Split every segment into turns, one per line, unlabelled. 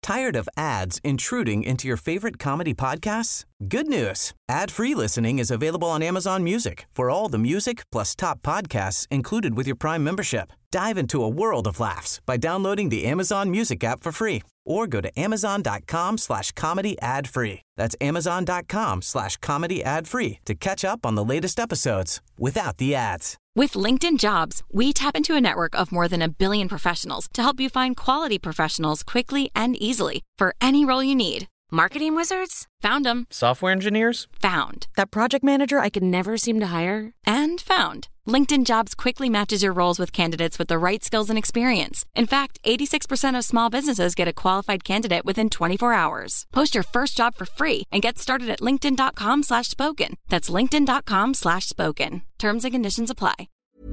Tired of ads intruding into your favorite comedy podcasts? Good news. Ad-free listening is available on Amazon Music for all the music plus top podcasts included with your Prime membership. Dive into a world of laughs by downloading the Amazon Music app for free or go to amazon.com/comedy ad-free. That's amazon.com/comedy ad-free to catch up on the latest episodes without the ads.
With LinkedIn Jobs, we tap into a network of more than 1 billion professionals to help you find quality professionals quickly and easily for any role you need. Marketing wizards? Found them.
Software engineers?
Found. That project manager I could never seem to hire? And found. LinkedIn Jobs quickly matches your roles with candidates with the right skills and experience. In fact, 86% of small businesses get a qualified candidate within 24 hours. Post your first job for free and get started at linkedin.com/spoken. That's linkedin.com/spoken. Terms and conditions apply.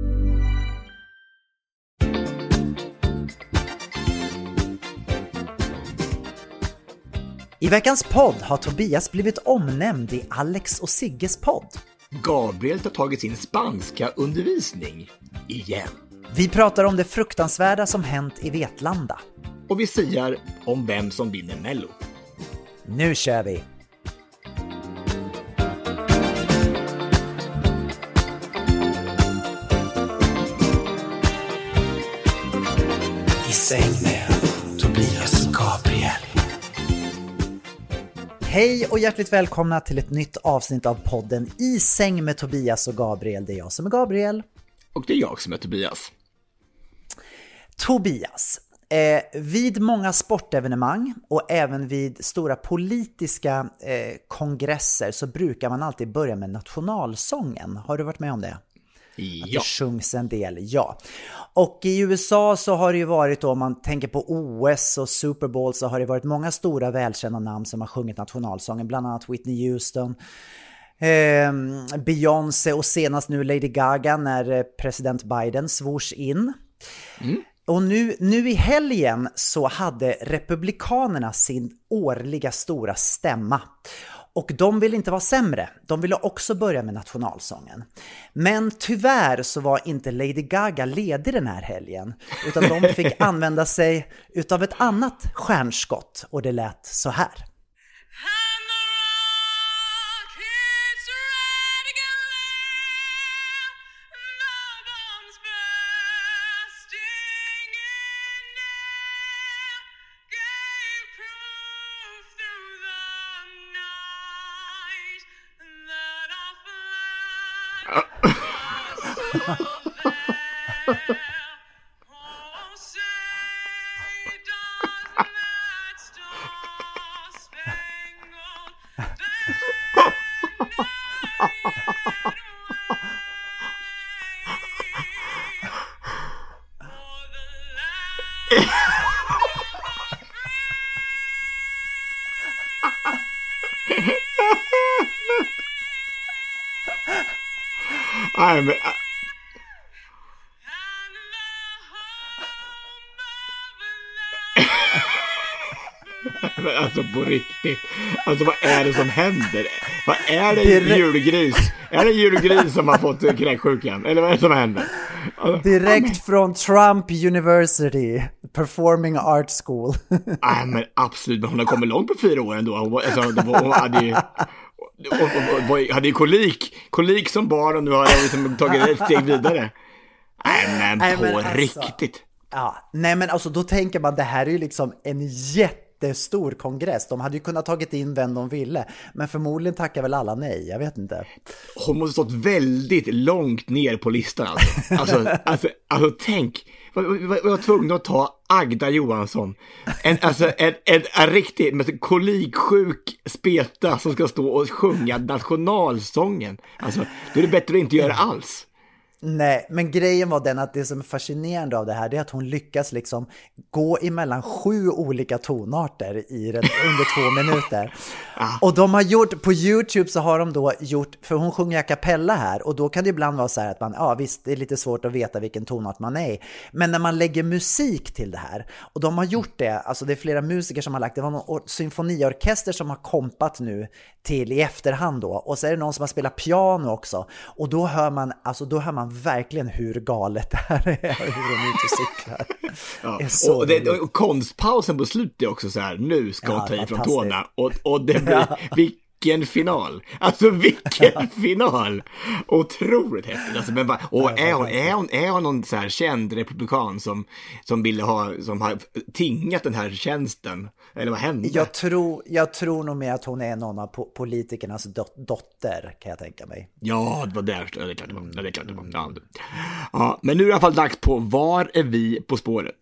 I veckans podd har Tobias blivit omnämnd i Alex och Sigges podd.
Gabriel har tagit sin spanska undervisning igen.
Vi pratar om det fruktansvärda som hänt i Vetlanda.
Och vi säger om vem som vinner Mello.
Nu kör vi! I säng med Tobias och Gabriel. Hej och hjärtligt välkomna till ett nytt avsnitt av podden I säng med Tobias och Gabriel. Det är jag som är Gabriel.
Och det är jag som är Tobias.
Tobias, vid många sportevenemang och även vid stora politiska kongresser så brukar man alltid börja med nationalsången. Har du varit med om det?
Ja.
Att det sjungs en del, ja. Och i USA så har det ju varit då, om man tänker på OS och Super Bowl, så har det varit många stora välkända namn som har sjungit nationalsången. Bland annat Whitney Houston, Beyoncé och senast nu Lady Gaga när president Biden svors in. Och nu i helgen så hade republikanerna sin årliga stora stämma. Och de ville inte vara sämre. De ville också börja med nationalsången. Men tyvärr så var inte Lady Gaga ledig den här helgen. Utan de fick använda sig utav ett annat stjärnskott. Och det lät så här.
Men alltså på riktigt. Alltså vad är det som händer? Vad är det julgris? Är det julgris som har fått knäcksjukan? Eller vad är det som händer? Alltså,
direkt från Trump University Performing Arts School.
Nej men absolut, men hon har kommit långt på 4 år ändå. Hon hade ju kolik som barn och nu har jag liksom tagit ett steg vidare. Nej men på riktigt.
Ja, nej men alltså då tänker man, det här är ju liksom en jättestor kongress. De hade ju kunnat tagit in vem de ville, men förmodligen tackar väl alla nej, jag vet inte.
Hon måste stått väldigt långt ner på listan alltså. Alltså tänk, var tvungen att ta Agda Johansson. En riktigt koliksjuk speta som ska stå och sjunga nationalsången. Alltså, då är det bättre att inte göra alls.
Nej, men grejen var den att det som är fascinerande av det här, det är att hon lyckas liksom gå emellan 7 olika tonarter under 2 minuter. Och de har gjort, på YouTube så har de då gjort, för hon sjunger a cappella här, och då kan det ibland vara så här att man, visst det är lite svårt att veta vilken tonart man är i, men när man lägger musik till det här, och de har gjort det, alltså det är flera musiker som har lagt, det var någon symfoniorkester som har kompat nu till i efterhand då, och så är det någon som har spelat piano också, och då hör man verkligen hur galet det här är, hur de inte cyklar.
Ja. Och konstpausen på slutet är också så här, nu ska hon ta i från tårna. Och det blir, vilken final. Alltså vilken final. Otroligt häftigt. Alltså, men är hon någon så här känd republikan som ville som har tingat den här tjänsten? Eller vad hände?
Jag tror nog med att hon är någon av politikernas dotter, kan jag tänka mig.
Ja, det var där. Det är klart det var. Ja, men nu är det i alla fall dags på Var är vi på spåret?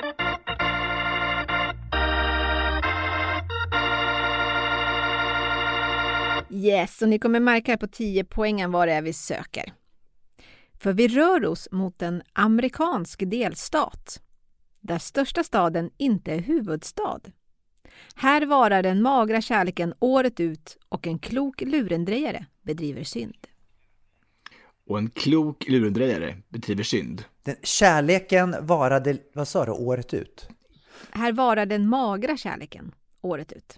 Yes, och ni kommer märka här på 10 poängen vad det är vi söker. För vi rör oss mot en amerikansk delstat, där största staden inte är huvudstad. Här varar den magra kärleken året ut och en klok lurendrejare bedriver synd.
Och en klok lurendrejare bedriver synd.
Kärleken varade, vad sa du, året ut?
Här varar den magra kärleken året ut.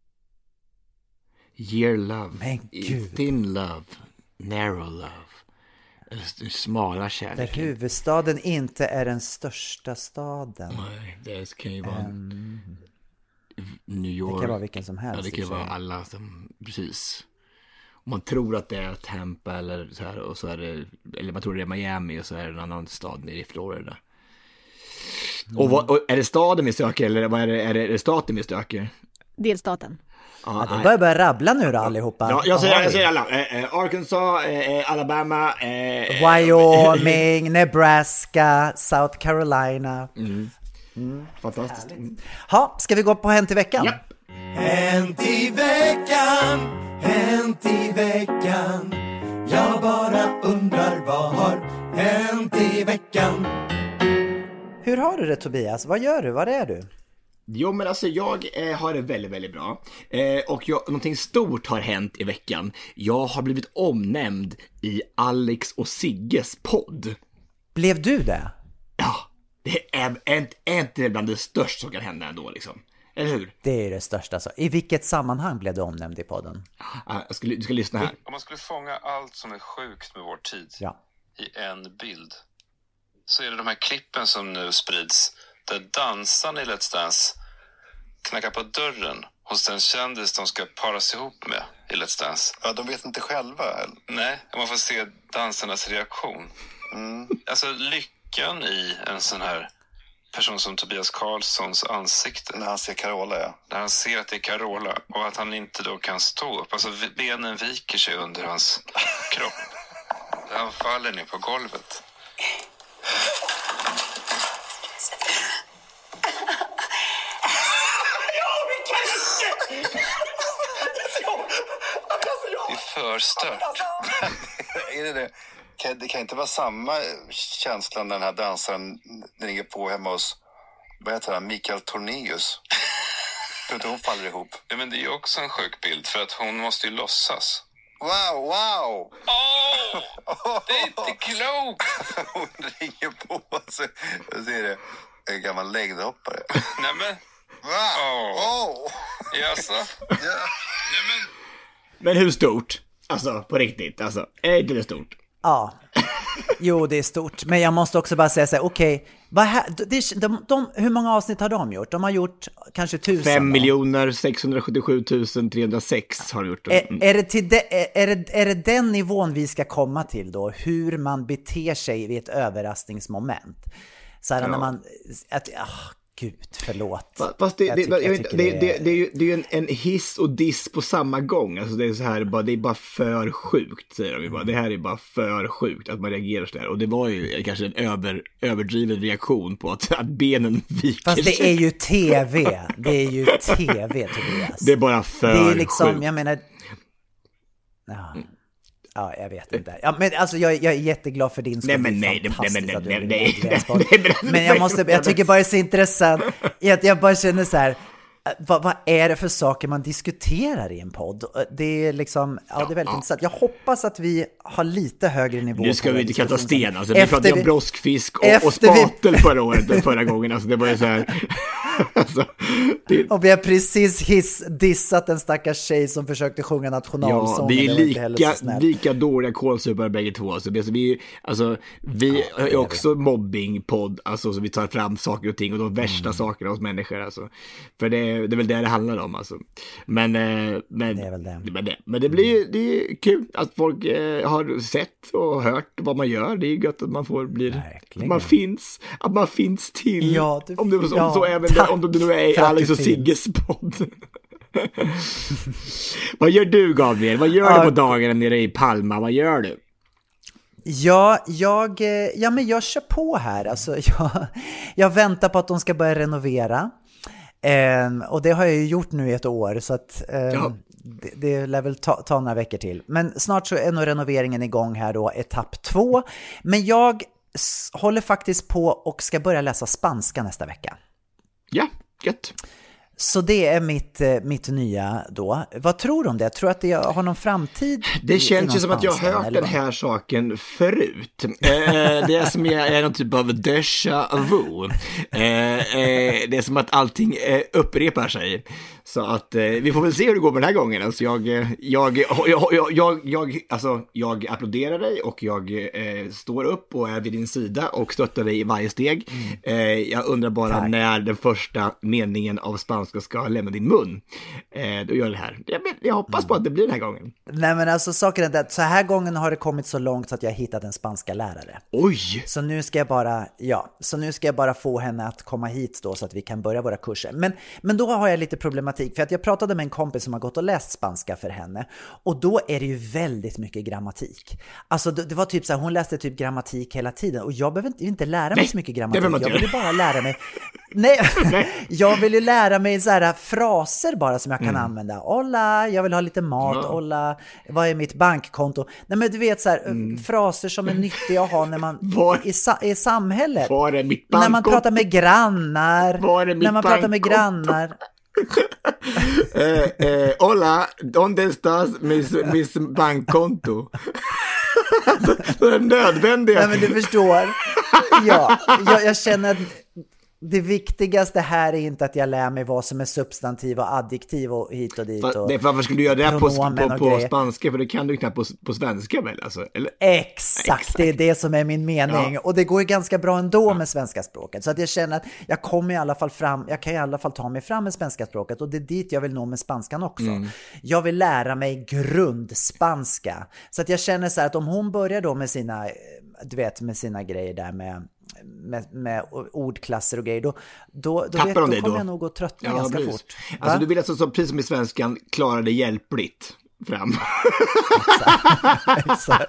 Year love, thin love, narrow love. Smala kärleken.
Där huvudstaden inte är den största staden.
Nej, det kan ju vara New York.
Det kan vara vilken som helst.
Ja, det kan vara alla som, precis. Om man tror att det är Tampa eller så här, och så är det, eller man tror det är Miami och så är det en annan stad nere i Florida. Och är det staden vi söker eller vad är det staten vi söker?
Delstaten.
Ja, det börjar rabbla nu då allihopa.
Ja, jag säger alla. Arkansas, Alabama,
Wyoming, Nebraska, South Carolina.
Fantastiskt.
Ja, ska vi gå på Hänt i veckan?
Japp.
Hänt i veckan. Jag bara undrar vad har hänt i veckan.
Hur har du det, Tobias? Vad gör du? Var är du?
Jo, men alltså jag har det väldigt, väldigt bra. Och någonting stort har hänt i veckan. Jag har blivit omnämnd i Alex och Sigges podd.
Blev du det?
Ja, det är inte bland det största som kan hända ändå liksom. Eller hur?
Det är det största. Så. I vilket sammanhang blev du omnämnd i podden?
Du ska lyssna här.
Om man skulle fånga allt som är sjukt med vår tid i en bild, så är det de här klippen som nu sprids där dansarna i Let's Dance knackar på dörren hos den kändis de ska paras ihop med i Let's Dance.
Ja, de vet inte själva. Eller?
Nej, man får se dansarnas reaktion. Alltså lyckan i en sån här person som Tobias Karlssons ansikte.
När han ser Carola, ja.
När han ser att det är Carola och att han inte då kan stå upp. Alltså benen viker sig under hans kropp. Han faller ner på golvet. Det är för stört.
Är det? Det kan inte vara samma känsla när den här dansaren ligger på hemma hos, vad heter han, Mikael Tornéus. Inte hon faller ihop.
Ja, men det är ju också en sjuk bild för att hon måste ju låtsas.
Wow!
Det är inte klokt!
Hon ringer på så jag ser det. En gammal längdhoppare.
Nej men.
Wow!
Jaså?
Ja.
Nej
Men hur stort? Alltså, på riktigt. Alltså, är inte det stort?
Ja. Jo, det är stort. Men jag måste också bara säga så här, okej. Hur många avsnitt har de gjort? De har gjort kanske 1000.
5 677 306 har de gjort.
Är det den nivån vi ska komma till då? Hur man beter sig vid ett överraskningsmoment. Så här när man... Gud, förlåt.
Fast det är ju en hiss och diss på samma gång. Alltså det är så här, det är bara för sjukt, säger de bara. Det här är bara för sjukt att man reagerar så där. Och det var ju kanske en överdriven reaktion på att benen viker.
Fast det är ju tv. Det är ju tv, Tobias.
Det är bara för
det är liksom,
sjukt.
Jag menar... Ja, jag vet inte. Ja, men alltså jag är jätteglad för din skull. Men jag tycker bara det är så intressant. Jag bara känner så här, vad är det för saker man diskuterar i en podd? Det är liksom, det är väldigt intressant. Jag hoppas att vi har lite högre nivå.
Nu ska vi inte kasta sten, alltså. Vi pratade om broskfisk och spatel förra gången, alltså det var ju så här. Alltså,
och vi har precis dissat en stackars tjej som försökte sjunga nationalsången.
Vi är lika dåliga kålsupare bägge två. Så vi är också mobbingpodd, alltså, så vi tar fram saker och ting och de värsta sakerna hos människor, alltså. För det är väl det handlar om, alltså. Men det är väl det. Men det är kul att folk har sett och hört vad man gör. Det är gött att man får att man finns till. Ja, om det nu är Alex och Sigges podd. Vad gör du, Gabriel? Vad gör du på dagarna nere i Palma? Vad gör du?
Men jag kör på här. Alltså, jag väntar på att de ska börja renovera. Och det har jag ju gjort nu i ett år, så att det lär väl ta några veckor till. Men snart så är nog renoveringen igång här då, etapp 2. Men jag håller faktiskt på och ska börja läsa spanska nästa vecka.
Ja, gött.
Så det är mitt nya då. Vad tror du om det? Tror du att det har någon framtid?
Det känns ju som att jag har hört den här saken förut. Det är som är någon typ av déjà vu. Det är som att allting upprepar sig. Så att vi får väl se hur det går med den här gången. Alltså jag applåderar dig och jag står upp och är vid din sida och stöttar dig i varje steg. Jag undrar bara när den första meningen av spanska ska lämna din mun. Då gör det här. Jag hoppas på att det blir den här gången.
Nej, men alltså saken är att så här gången har det kommit så långt så att jag har hittat en spanska lärare.
Oj!
Så nu ska jag bara få henne att komma hit då så att vi kan börja våra kurser. Men då har jag lite problematik. För att jag pratade med en kompis som har gått och läst spanska för henne. Och då är det ju väldigt mycket grammatik. Alltså det var typ så här, hon läste typ grammatik hela tiden. Och jag behöver inte lära mig så mycket grammatik. Jag vill ju bara lära mig... Nej. Jag vill ju lära mig så här fraser bara som jag kan använda. Hola, jag vill ha lite mat. Hola, vad är mitt bankkonto? Nej, men du vet så här, fraser som är nyttiga att ha när man i samhället.
Var är mitt bankkonto?
När man pratar med grannar. Pratar med grannar.
Hola, ¿dónde estás mis bankkonto? Det är nödvändigt.
Nej, men du förstår. Jag känner att det viktigaste här är inte att jag lär mig vad som är substantiv och adjektiv och hit och dit.
Varför skulle du göra det på spanska? För det kan du knappt på svenska väl? Alltså, eller?
Exakt, det är det som är min mening. Ja. Och det går ju ganska bra ändå med svenska språket. Så att jag känner att jag kan i alla fall ta mig fram med svenska språket. Och det är dit jag vill nå med spanskan också. Jag vill lära mig grundspanska. Så att jag känner så här att om hon börjar då med sina, med sina grejer där med ordklasser och grejer, då kommer jag nog att tröttna ganska fort.
Alltså du vill alltså, precis som i svenskan, klara det hjälpligt fram. Exakt.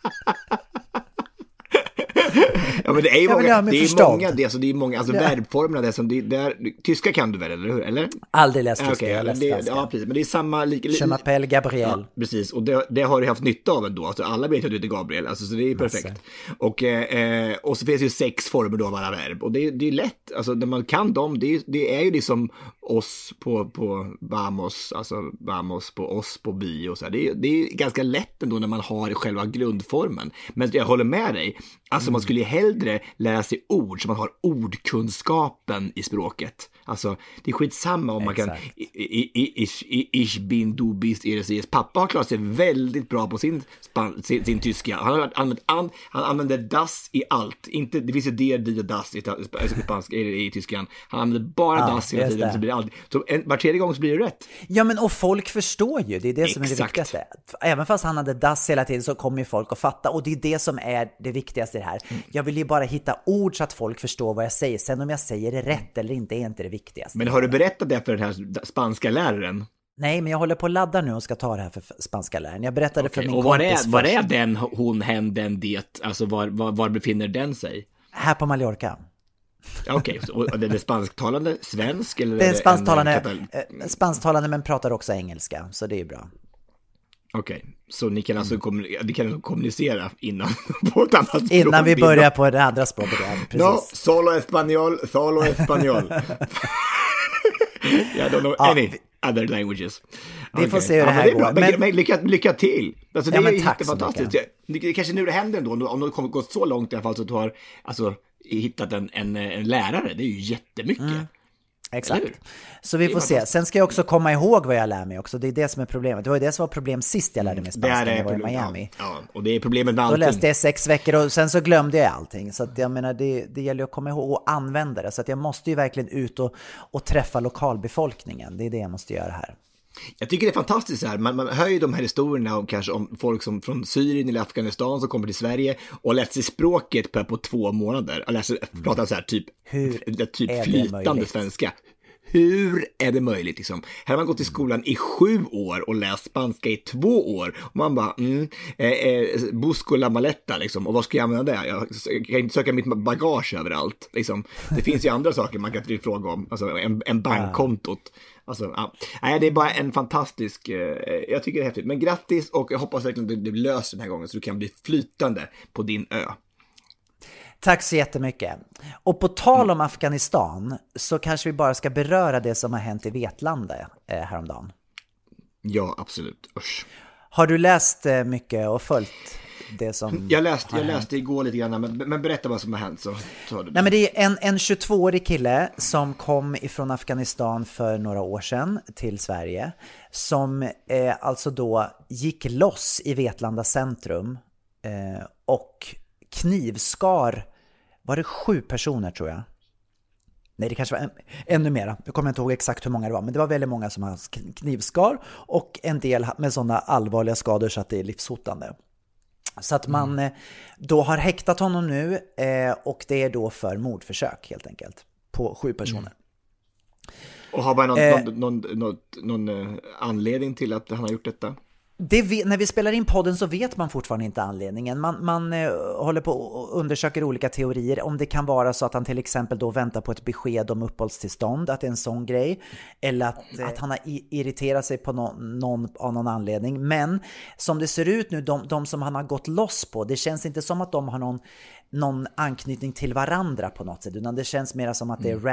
Ja, men det är ju många, verbformerna där som tyska kan du väl, eller hur? Eller?
Aldrig läst tyska.
Precis, men det är samma
Je m'appelle Gabriel.
Ja, precis, och det har du haft nytta av ändå. Alltså, alla vet att du heter Gabriel, alltså, så det är perfekt. Och så finns det ju 6 former då av alla verb. Och det är lätt, alltså när man kan dem, det är ju liksom oss på vamos, alltså vamos på oss på bi och så här. Det är ganska lätt ändå när man har själva grundformen. Men jag håller med dig. Alltså man skulle ju hellre lära sig ord så man har ordkunskapen i språket. Alltså det är skitsamma om man kan ich bin, du bist, pappa har klarat sig väldigt bra på sin tyska. Han använder das i allt. Inte, det finns ju die och das i tyskan. Han använder bara das hela tiden, så blir det aldrig. Så var tredje gång så blir det rätt.
Ja, men och folk förstår ju, det är det som är det viktigaste. Även fast han hade das hela tiden så kommer ju folk att fatta, och det är det som är det viktigaste här. Jag vill ju bara hitta ord så att folk förstår vad jag säger. Sen om jag säger det rätt eller inte är inte det viktigaste.
Men har du berättat det för den här spanska läraren?
Nej, men jag håller på att ladda nu och ska ta det här för spanska läraren. Jag berättade för min kompis.
Och var är den, hon, hen, den, det? Alltså var befinner den sig?
Här på Mallorca.
Okej, och den är spansktalande svensk? Eller
det är spansktalande men pratar också engelska, så det är bra.
Okej, så ni kan alltså kommunicera innan på ett annat språk?
Innan vi börjar på det andra språket, ja, precis.
No, solo español. I don't know any other languages.
Vi får se hur det här går.
Men lycka till. Alltså, det är ju
jättefantastiskt.
Det kanske nu det händer ändå, om du kommer gå så långt i alla fall så att du har hittat en lärare. Det är ju jättemycket.
Exakt. Så vi får se. Sen ska jag också komma ihåg vad jag lär mig också. Det är det som är problemet. Det var ju det som var problem sist jag lärde mig spanska när jag var i Miami.
Ja, och det är problemet med allting.
Då läste jag 6 veckor och sen så glömde jag allting. Så att jag menar, det gäller att komma ihåg och använda det. Så att jag måste ju verkligen ut och träffa lokalbefolkningen. Det är det jag måste göra här.
Jag tycker det är fantastiskt här. Man hör ju de här historierna om folk som från Syrien eller Afghanistan som kommer till Sverige och läser sig språket på 2 månader. Och pratar så här typ flytande svenska. Hur är det möjligt liksom? Här har man gått i skolan i 7 år och läst spanska i 2 år. Och man bara, busco la maleta liksom. Och vad ska jag använda det? Jag kan inte söka mitt bagage överallt. Liksom. Det finns ju andra saker man kan fråga om. Alltså en bankkontot. Alltså, det är bara en fantastisk, jag tycker det är häftigt. Men grattis och jag hoppas verkligen att det löser den här gången så du kan bli flytande på din ö.
Tack så jättemycket. Och på tal om Afghanistan så kanske vi bara ska beröra det som har hänt i Vetlanda häromdagen.
Ja, absolut. Usch.
Har du läst mycket och följt det som
jag läste igår lite grann, men berätta vad som har hänt så tar du det.
Nej, men det är en 22-årig kille som kom ifrån Afghanistan för några år sedan till Sverige som alltså då gick loss i Vetlanda centrum och knivskar, var det 7 personer tror jag? Nej, det kanske var ännu mera. Jag kommer inte ihåg exakt hur många det var, men det var väldigt många som har knivskar och en del med sådana allvarliga skador så att det är livshotande. Så att man då har häktat honom nu och det är då för mordförsök helt enkelt på 7 personer.
Och har man någon anledning till att han har gjort detta?
När vi spelar in podden så vet man fortfarande inte anledningen. Man håller på och undersöker olika teorier. Om det kan vara så att han till exempel då väntar på ett besked om uppehållstillstånd, att det är en sån grej. Eller att han har irriterat sig på någon anledning. Men som det ser ut nu, de som han har gått loss på, det känns inte som att de har någon anknytning till varandra på något sätt. Utan det känns mer som att det är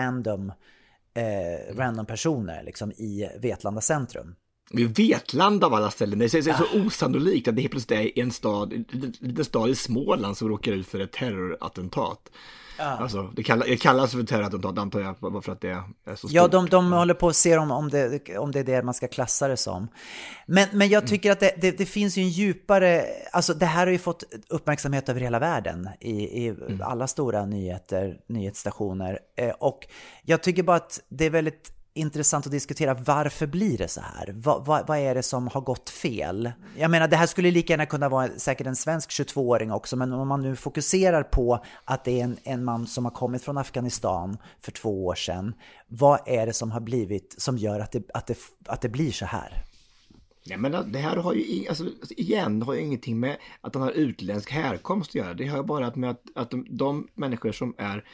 random personer liksom, i Vetlanda centrum.
Vetlanda av alla ställen. Det är så osannolikt att det helt plötsligt är en stad i Småland som råkar ut för ett terrorattentat. Alltså, det kallas för terrorattentat antar jag, bara för att det är så stort.
Ja, de håller på att se om det är det man ska klassa det som. Men jag tycker att det finns ju en djupare, alltså det här har ju fått uppmärksamhet över hela världen i alla stora nyhetsstationer. Och jag tycker bara att det är väldigt intressant att diskutera varför blir det så här? Vad är det som har gått fel? Jag menar, det här skulle lika gärna kunna vara säkert en svensk 22-åring också, men om man nu fokuserar på att det är en man som har kommit från Afghanistan för 2 år sedan, vad är det som har blivit som gör att det blir så här?
Nej, men det här har ju har ju ingenting med att han har utländsk härkomst att göra. Det har ju bara med att de människor som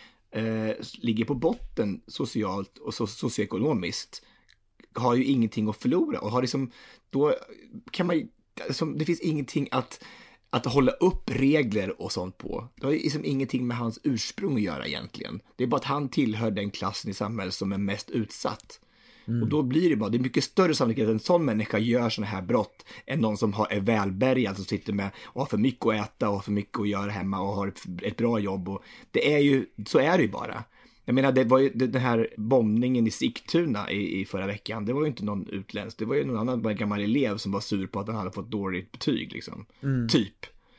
ligger på botten socialt och socioekonomiskt har ju ingenting att förlora och har liksom, då kan man det finns ingenting att hålla upp regler och sånt på. Det har ju liksom ingenting med hans ursprung att göra egentligen. Det är bara att han tillhör den klassen i samhället som är mest utsatt. Och då blir det är mycket större sannolikhet att en sån människa gör såna här brott än någon som är välbärgad, som sitter med och har för mycket att äta och för mycket att göra hemma och har ett bra jobb. Och så är det ju bara. Jag menar, det var ju den här bombningen i Sigtuna i förra veckan. Det var ju inte någon utländsk. Det var ju någon annan, bara en gammal elev som var sur på att han hade fått dåligt betyg liksom. Typ.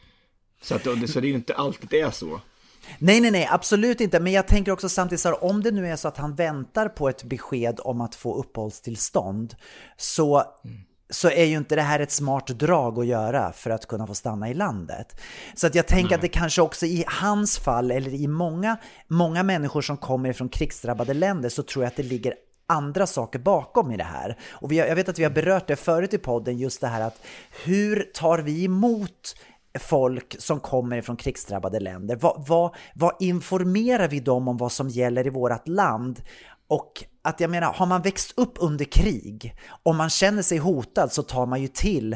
Så det är ju inte alltid det är så.
Nej, absolut inte. Men jag tänker också samtidigt så här, om det nu är så att han väntar på ett besked om att få uppehållstillstånd så är ju inte det här ett smart drag att göra för att kunna få stanna i landet. Så att jag tänker att det kanske också i hans fall eller i många människor som kommer från krigsdrabbade länder, så tror jag att det ligger andra saker bakom i det här. Och jag vet att vi har berört det förut i podden, just det här att hur tar vi emot folk som kommer från krigsdrabbade länder? Vad informerar vi dem om vad som gäller i vårt land? Och att jag menar, har man växt upp under krig, om man känner sig hotad så tar man ju till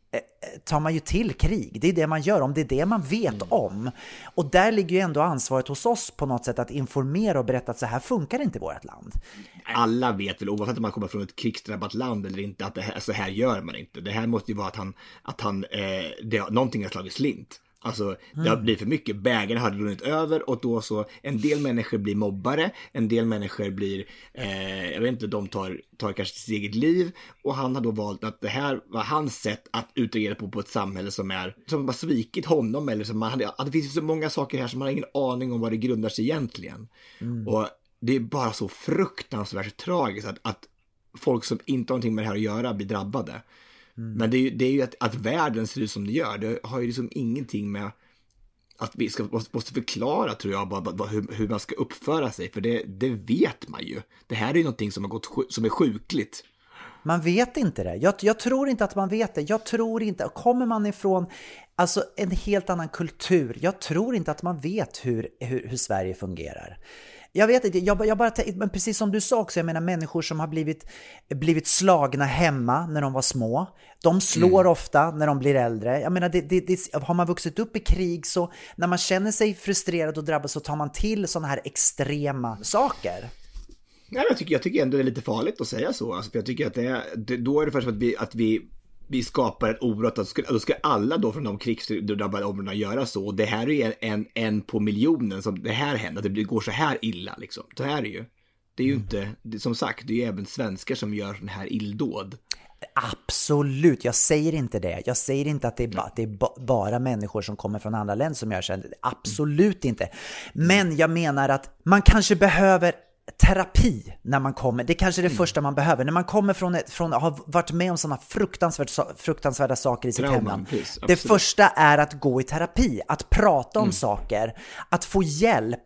tar man ju till krig. Det är det man gör, om det är det man vet om. Och där ligger ju ändå ansvaret hos oss på något sätt att informera och berätta att så här funkar det inte i vårt land.
Alla vet väl, oavsett om man kommer från ett krigsdrabbat land eller inte, att det här, så här gör man inte. Det här måste ju vara att någonting har slagit slint. Alltså det har blivit för mycket, bägarna har runnit över och då så en del människor blir mobbare, en del människor blir, jag vet inte, de tar kanske sitt eget liv, och han har då valt att det här var hans sätt att utreagera på ett samhälle som har svikit honom, eller som det finns så många saker här som man har ingen aning om vad det grundar sig egentligen. Och det är bara så fruktansvärt tragiskt att folk som inte har någonting med det här att göra blir drabbade. Men det är ju att världen ser ut som det gör. Det har ju liksom ingenting med att vi måste förklara, tror jag, bara hur man ska uppföra sig. För det vet man ju. Det här är ju någonting som är sjukligt.
Man vet inte det. Jag tror inte att man vet det. Jag tror inte, kommer man ifrån alltså en helt annan kultur, jag tror inte att man vet hur Sverige fungerar. Jag vet inte, men precis som du sa också, jag menar människor som har blivit slagna hemma när de var små, de slår ofta när de blir äldre. Jag menar, har man vuxit upp i krig, så när man känner sig frustrerad och drabbad så tar man till sådana här extrema saker.
Nej, jag tycker ändå det är lite farligt att säga så. Alltså, för jag tycker att då är det först att vi skapar ett oro att då ska alla då från de krigsdrabbade områdena göra så. Och det här är en på miljonen som det här händer. Att det går så här illa liksom. Så här är det ju. Det är ju inte, som sagt, det är ju även svenskar som gör sån här illdåd.
Absolut, jag säger inte det. Jag säger inte att det är bara människor som kommer från andra länder som gör så. Absolut inte. Men jag menar att man kanske behöver terapi när man kommer. Det är kanske det första man behöver. När man kommer från att ha varit med om sådana fruktansvärda saker i sitt hemland. Det första är att gå i terapi. Att prata om saker. Att få hjälp.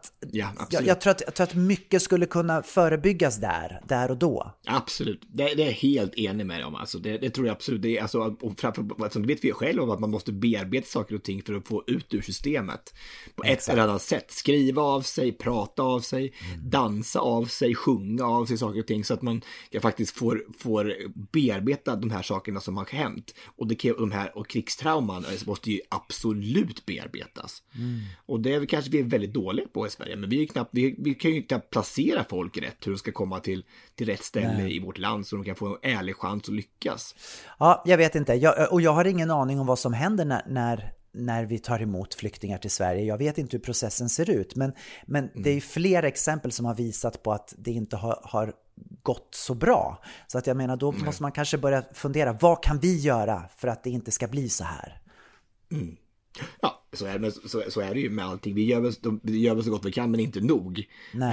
Jag tror att mycket skulle kunna förebyggas där och då.
Absolut. Det är jag helt enig med dig om. Alltså, det tror jag absolut. Det är, alltså, och framför, det vet vi själv om, att man måste bearbeta saker och ting för att få ut ur systemet. På ett eller annat sätt. Skriva av sig, prata av sig, dansa av sig, sjunga av sig saker och ting, så att man faktiskt får bearbeta de här sakerna som har hänt. Och de här och krigstrauman måste ju absolut bearbetas. Och det kanske vi är väldigt dåliga på i Sverige, men vi kan ju knappt placera folk rätt, hur de ska komma till rätt ställe i vårt land så de kan få en ärlig chans att lyckas. Ja,
jag vet inte. Jag har ingen aning om vad som händer när vi tar emot flyktingar till Sverige. Jag vet inte hur processen ser ut, men det är flera exempel som har visat på att det inte har gått så bra. Så att jag menar, då måste man kanske börja fundera, vad kan vi göra för att det inte ska bli så här?
Ja, så är det ju med allting. Vi gör väl så gott vi kan, men inte nog.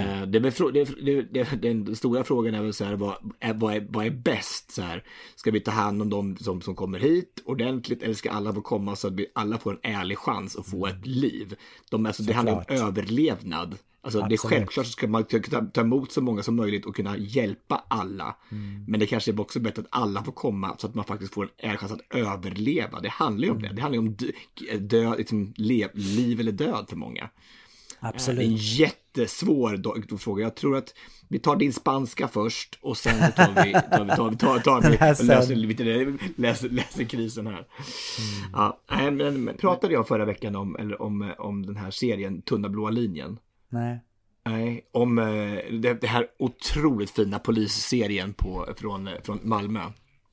Den stora frågan är väl så här, vad är bäst? Så här, ska vi ta hand om de som kommer hit ordentligt, eller ska alla få komma så att alla får en ärlig chans att få ett liv? Det handlar om överlevnad. Alltså det är självklart så ska man ta emot så många som möjligt och kunna hjälpa alla. Men det kanske är också bättre att alla får komma så att man faktiskt får en ärlig chans att överleva. Det handlar ju om det. Det handlar ju om död, liksom, liv eller död för många. Absolut. Det är en jättesvår fråga. Jag tror att vi tar din spanska först och sen läser krisen här. Ja, men pratade jag förra veckan om den här serien Tunna blåa linjen? Nej, om det här otroligt fina polisserien från Malmö.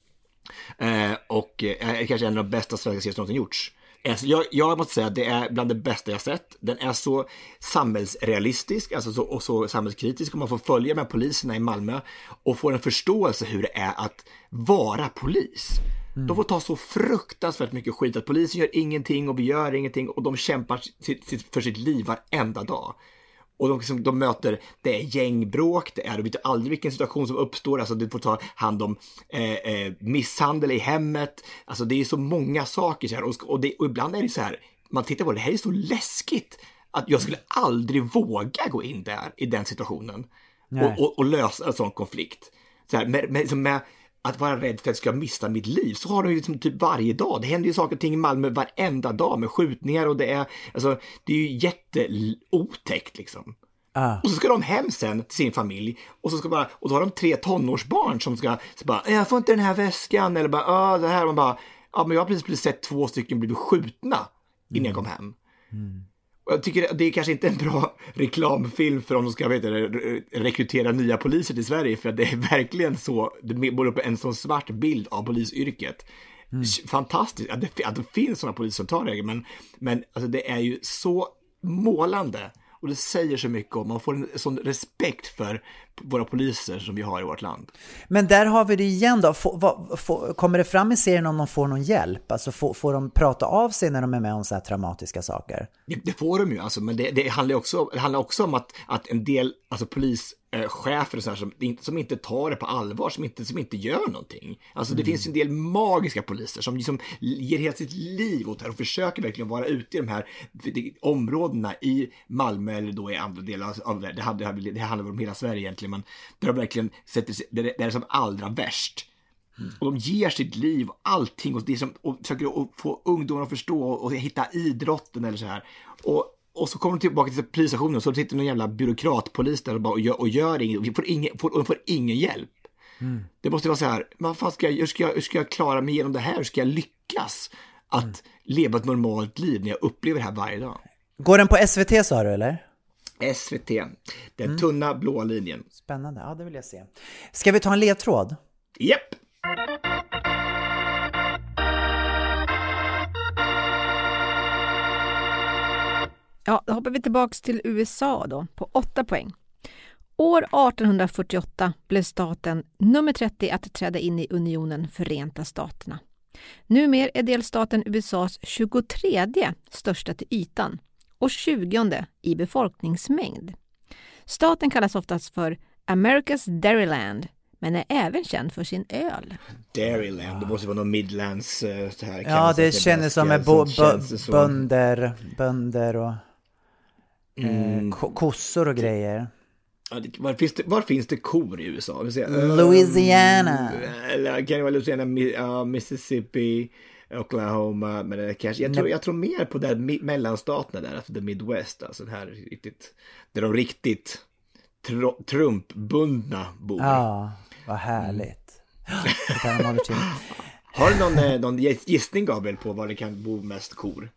Och kanske en av de bästa svenska serier som någonsin gjorts. Jag måste säga att det är bland det bästa jag sett. Den är så samhällsrealistisk, alltså och så samhällskritisk, och man får följa med poliserna i Malmö och får en förståelse hur det är att vara polis. De får ta så fruktansvärt mycket skit att polisen gör ingenting och vi gör ingenting, och de kämpar för sitt liv varenda dag. Och de möter, det är gängbråk, du vet aldrig vilken situation som uppstår, alltså du får ta hand om misshandel i hemmet, alltså det är så många saker så här, och ibland är det så här, man tittar på det här är så läskigt att jag skulle aldrig våga gå in där i den situationen och lösa en sån konflikt. Så här, med att vara rädd för att jag ska mista mitt liv, så har de ju liksom typ varje dag. Det händer ju saker och ting i Malmö varenda dag med skjutningar, och det är ju jätteotäckt liksom. Och så ska de hem sen till sin familj, och så har de 3 tonårsbarn som ska så bara, jag får inte den här väskan, eller bara, det här, man bara, men jag har precis sett 2 stycken blivit skjutna innan jag kom hem. Och jag tycker det är kanske inte en bra reklamfilm för om de ska rekrytera nya poliser till Sverige, för att det är verkligen så, det borde upp en sån svart bild av polisyrket. Fantastiskt att det finns sådana poliser som tar det, men alltså det är ju så målande. Och det säger så mycket om, man får en sån respekt för våra poliser som vi har i vårt land.
Men där har vi det igen då. Kommer det fram i serien om de får någon hjälp? Alltså får de prata av sig när de är med om så här traumatiska saker?
Det får de ju, alltså, men det handlar också om att en del alltså polischefer och så här, som inte tar det på allvar, som inte gör någonting. Alltså det finns en del magiska poliser som liksom ger hela sitt liv åt det här och försöker verkligen vara ute i de här områdena i Malmö eller då i andra delar av det handlar om hela Sverige egentligen, men där de verkligen sätter sig, det är som allra värst. Och de ger sitt liv och allting och försöker att få ungdomar att förstå och hitta idrotten eller så här. Och så kommer de tillbaka till polisstationen, så sitter någon jävla byråkratpolis där och gör inget, och får ingen hjälp. Det måste vara så här, hur ska jag klara mig igenom det här? Hur ska jag lyckas att leva ett normalt liv när jag upplever det här varje dag?
Går den på SVT, sa du, eller?
SVT, den tunna blåa linjen.
Spännande, ja det vill jag se. Ska vi ta en ledtråd?
Japp!
Ja, då hoppar vi tillbaks till USA då, på 8 poäng. År 1848 blev staten nummer 30 att träda in i Unionen Förenta Staterna. Numer är delstaten USAs 23:e största till ytan och 20:e i befolkningsmängd. Staten kallas oftast för America's Dairyland, men är även känd för sin öl.
Dairyland, det måste vara någon Midlands så här.
Ja, det känns som med bönder och kossor och grejer.
Var finns det kor i USA?
Louisiana.
Eller kan det vara Louisiana, Mississippi, Oklahoma, men det kanske, jag tror mer på det mellanstaterna där, alltså the Midwest, alltså det här riktigt, där de riktigt Trump-bundna bor.
Ja, vad härligt.
Har du någon gissning, Gabriel, på var det kan bo mest kor?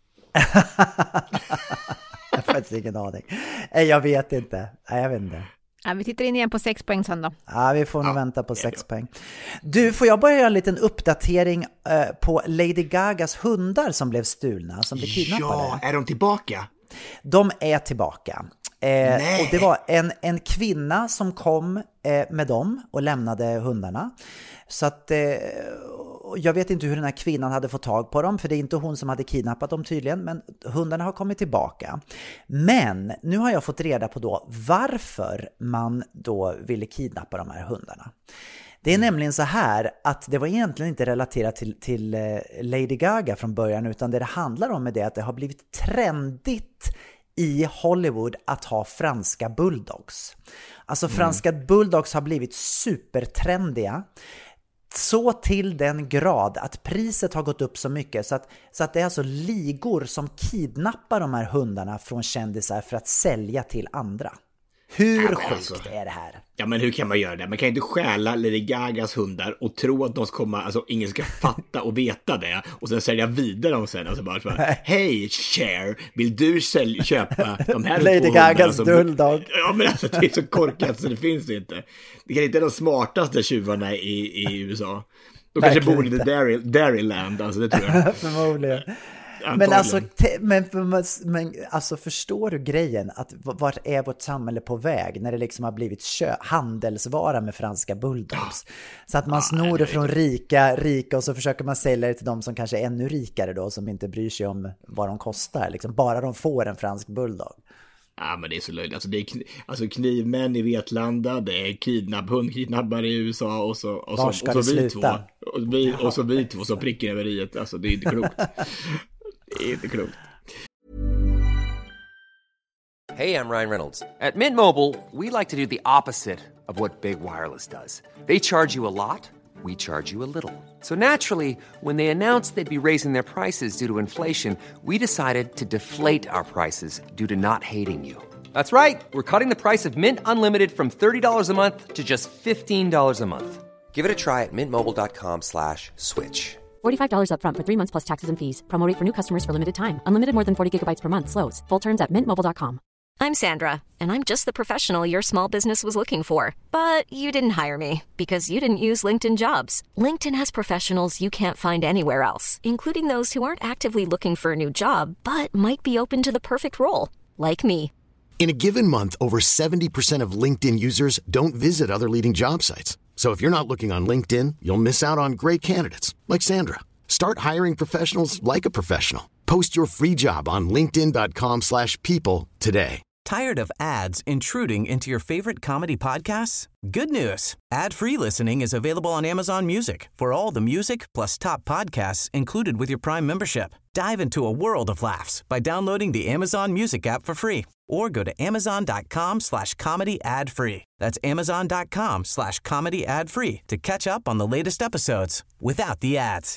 Jag har faktiskt ingen aning. Jag vet inte.
Ja, vi tittar in igen på 6 poäng sen då.
Ja, vi får nog vänta på 6 poäng. Du, får jag bara göra en liten uppdatering på Lady Gagas hundar som blev stulna, som blev kidnappade?
Ja, är de tillbaka?
De är tillbaka. Och det var en kvinna som kom med dem och lämnade hundarna. Så att jag vet inte hur den här kvinnan hade fått tag på dem, för det är inte hon som hade kidnappat dem tydligen, men hundarna har kommit tillbaka. Men nu har jag fått reda på då varför man då ville kidnappa de här hundarna. Det är nämligen så här att det var egentligen inte relaterat till Lady Gaga från början, utan det handlar om är det att det har blivit trendigt i Hollywood att ha franska bulldogs. Alltså franska bulldogs har blivit supertrendiga. Så till den grad att priset har gått upp så mycket så att det är alltså ligor som kidnappar de här hundarna från kändisar för att sälja till andra. Hur sjukt är det här?
Ja, men hur kan man göra det? Man kan ju inte stjäla Lady Gagas hundar och tro att de ska komma, alltså ingen ska fatta och veta det och sen sälja vidare dem sen. Alltså bara hej Cher, vill du köpa de här
Lady Gagas bulldog?
Ja, men alltså det är så korkat så det finns inte. Det kan inte vara de smartaste tjuvarna i USA. De kanske bor i Dairyland, alltså det tror jag.
Förmodligen. Men alltså förstår du grejen att vart är vårt samhälle på väg när det liksom har blivit handelsvara med franska bulldogs, så att man snor det från rika och så försöker man sälja det till de som kanske är ännu rikare då, som inte bryr sig om vad de kostar liksom, bara de får en fransk bulldog.
Ja, men det är så löjligt. Alltså, det är knivmän i Vetlanda, det är hundkidnappare i USA och så vi två som prickar över iet. Alltså det är inte klokt. Det är inte klokt.
Hey, I'm Ryan Reynolds. At Mint Mobile, we like to do the opposite of what Big Wireless does. They charge you a lot, we charge you a little. So naturally, when they announced they'd be raising their prices due to inflation, we decided to deflate our prices due to not hating you. That's right. We're cutting the price of Mint Unlimited from $30 a month to just $15 a month. Give it a try at mintmobile.com/switch.
$45 up front for 3 months plus taxes and fees. Promo rate for new customers for limited time. Unlimited more than 40 gigabytes per month slows. Full terms at mintmobile.com.
I'm Sandra, and I'm just the professional your small business was looking for. But you didn't hire me because you didn't use LinkedIn Jobs. LinkedIn has professionals you can't find anywhere else, including those who aren't actively looking for a new job, but might be open to the perfect role, like me.
In a given month, over 70% of LinkedIn users don't visit other leading job sites. So if you're not looking on LinkedIn, you'll miss out on great candidates like Sandra. Start hiring professionals like a professional. Post your free job on linkedin.com/people today.
Tired of ads intruding into your favorite comedy podcasts? Good news. Ad-free listening is available on Amazon Music for all the music plus top podcasts included with your Prime membership. Dive into a world of laughs by downloading the Amazon Music app for free or go to amazon.com/comedy ad-free. That's amazon.com/comedy ad-free to catch up on the latest episodes without the ads.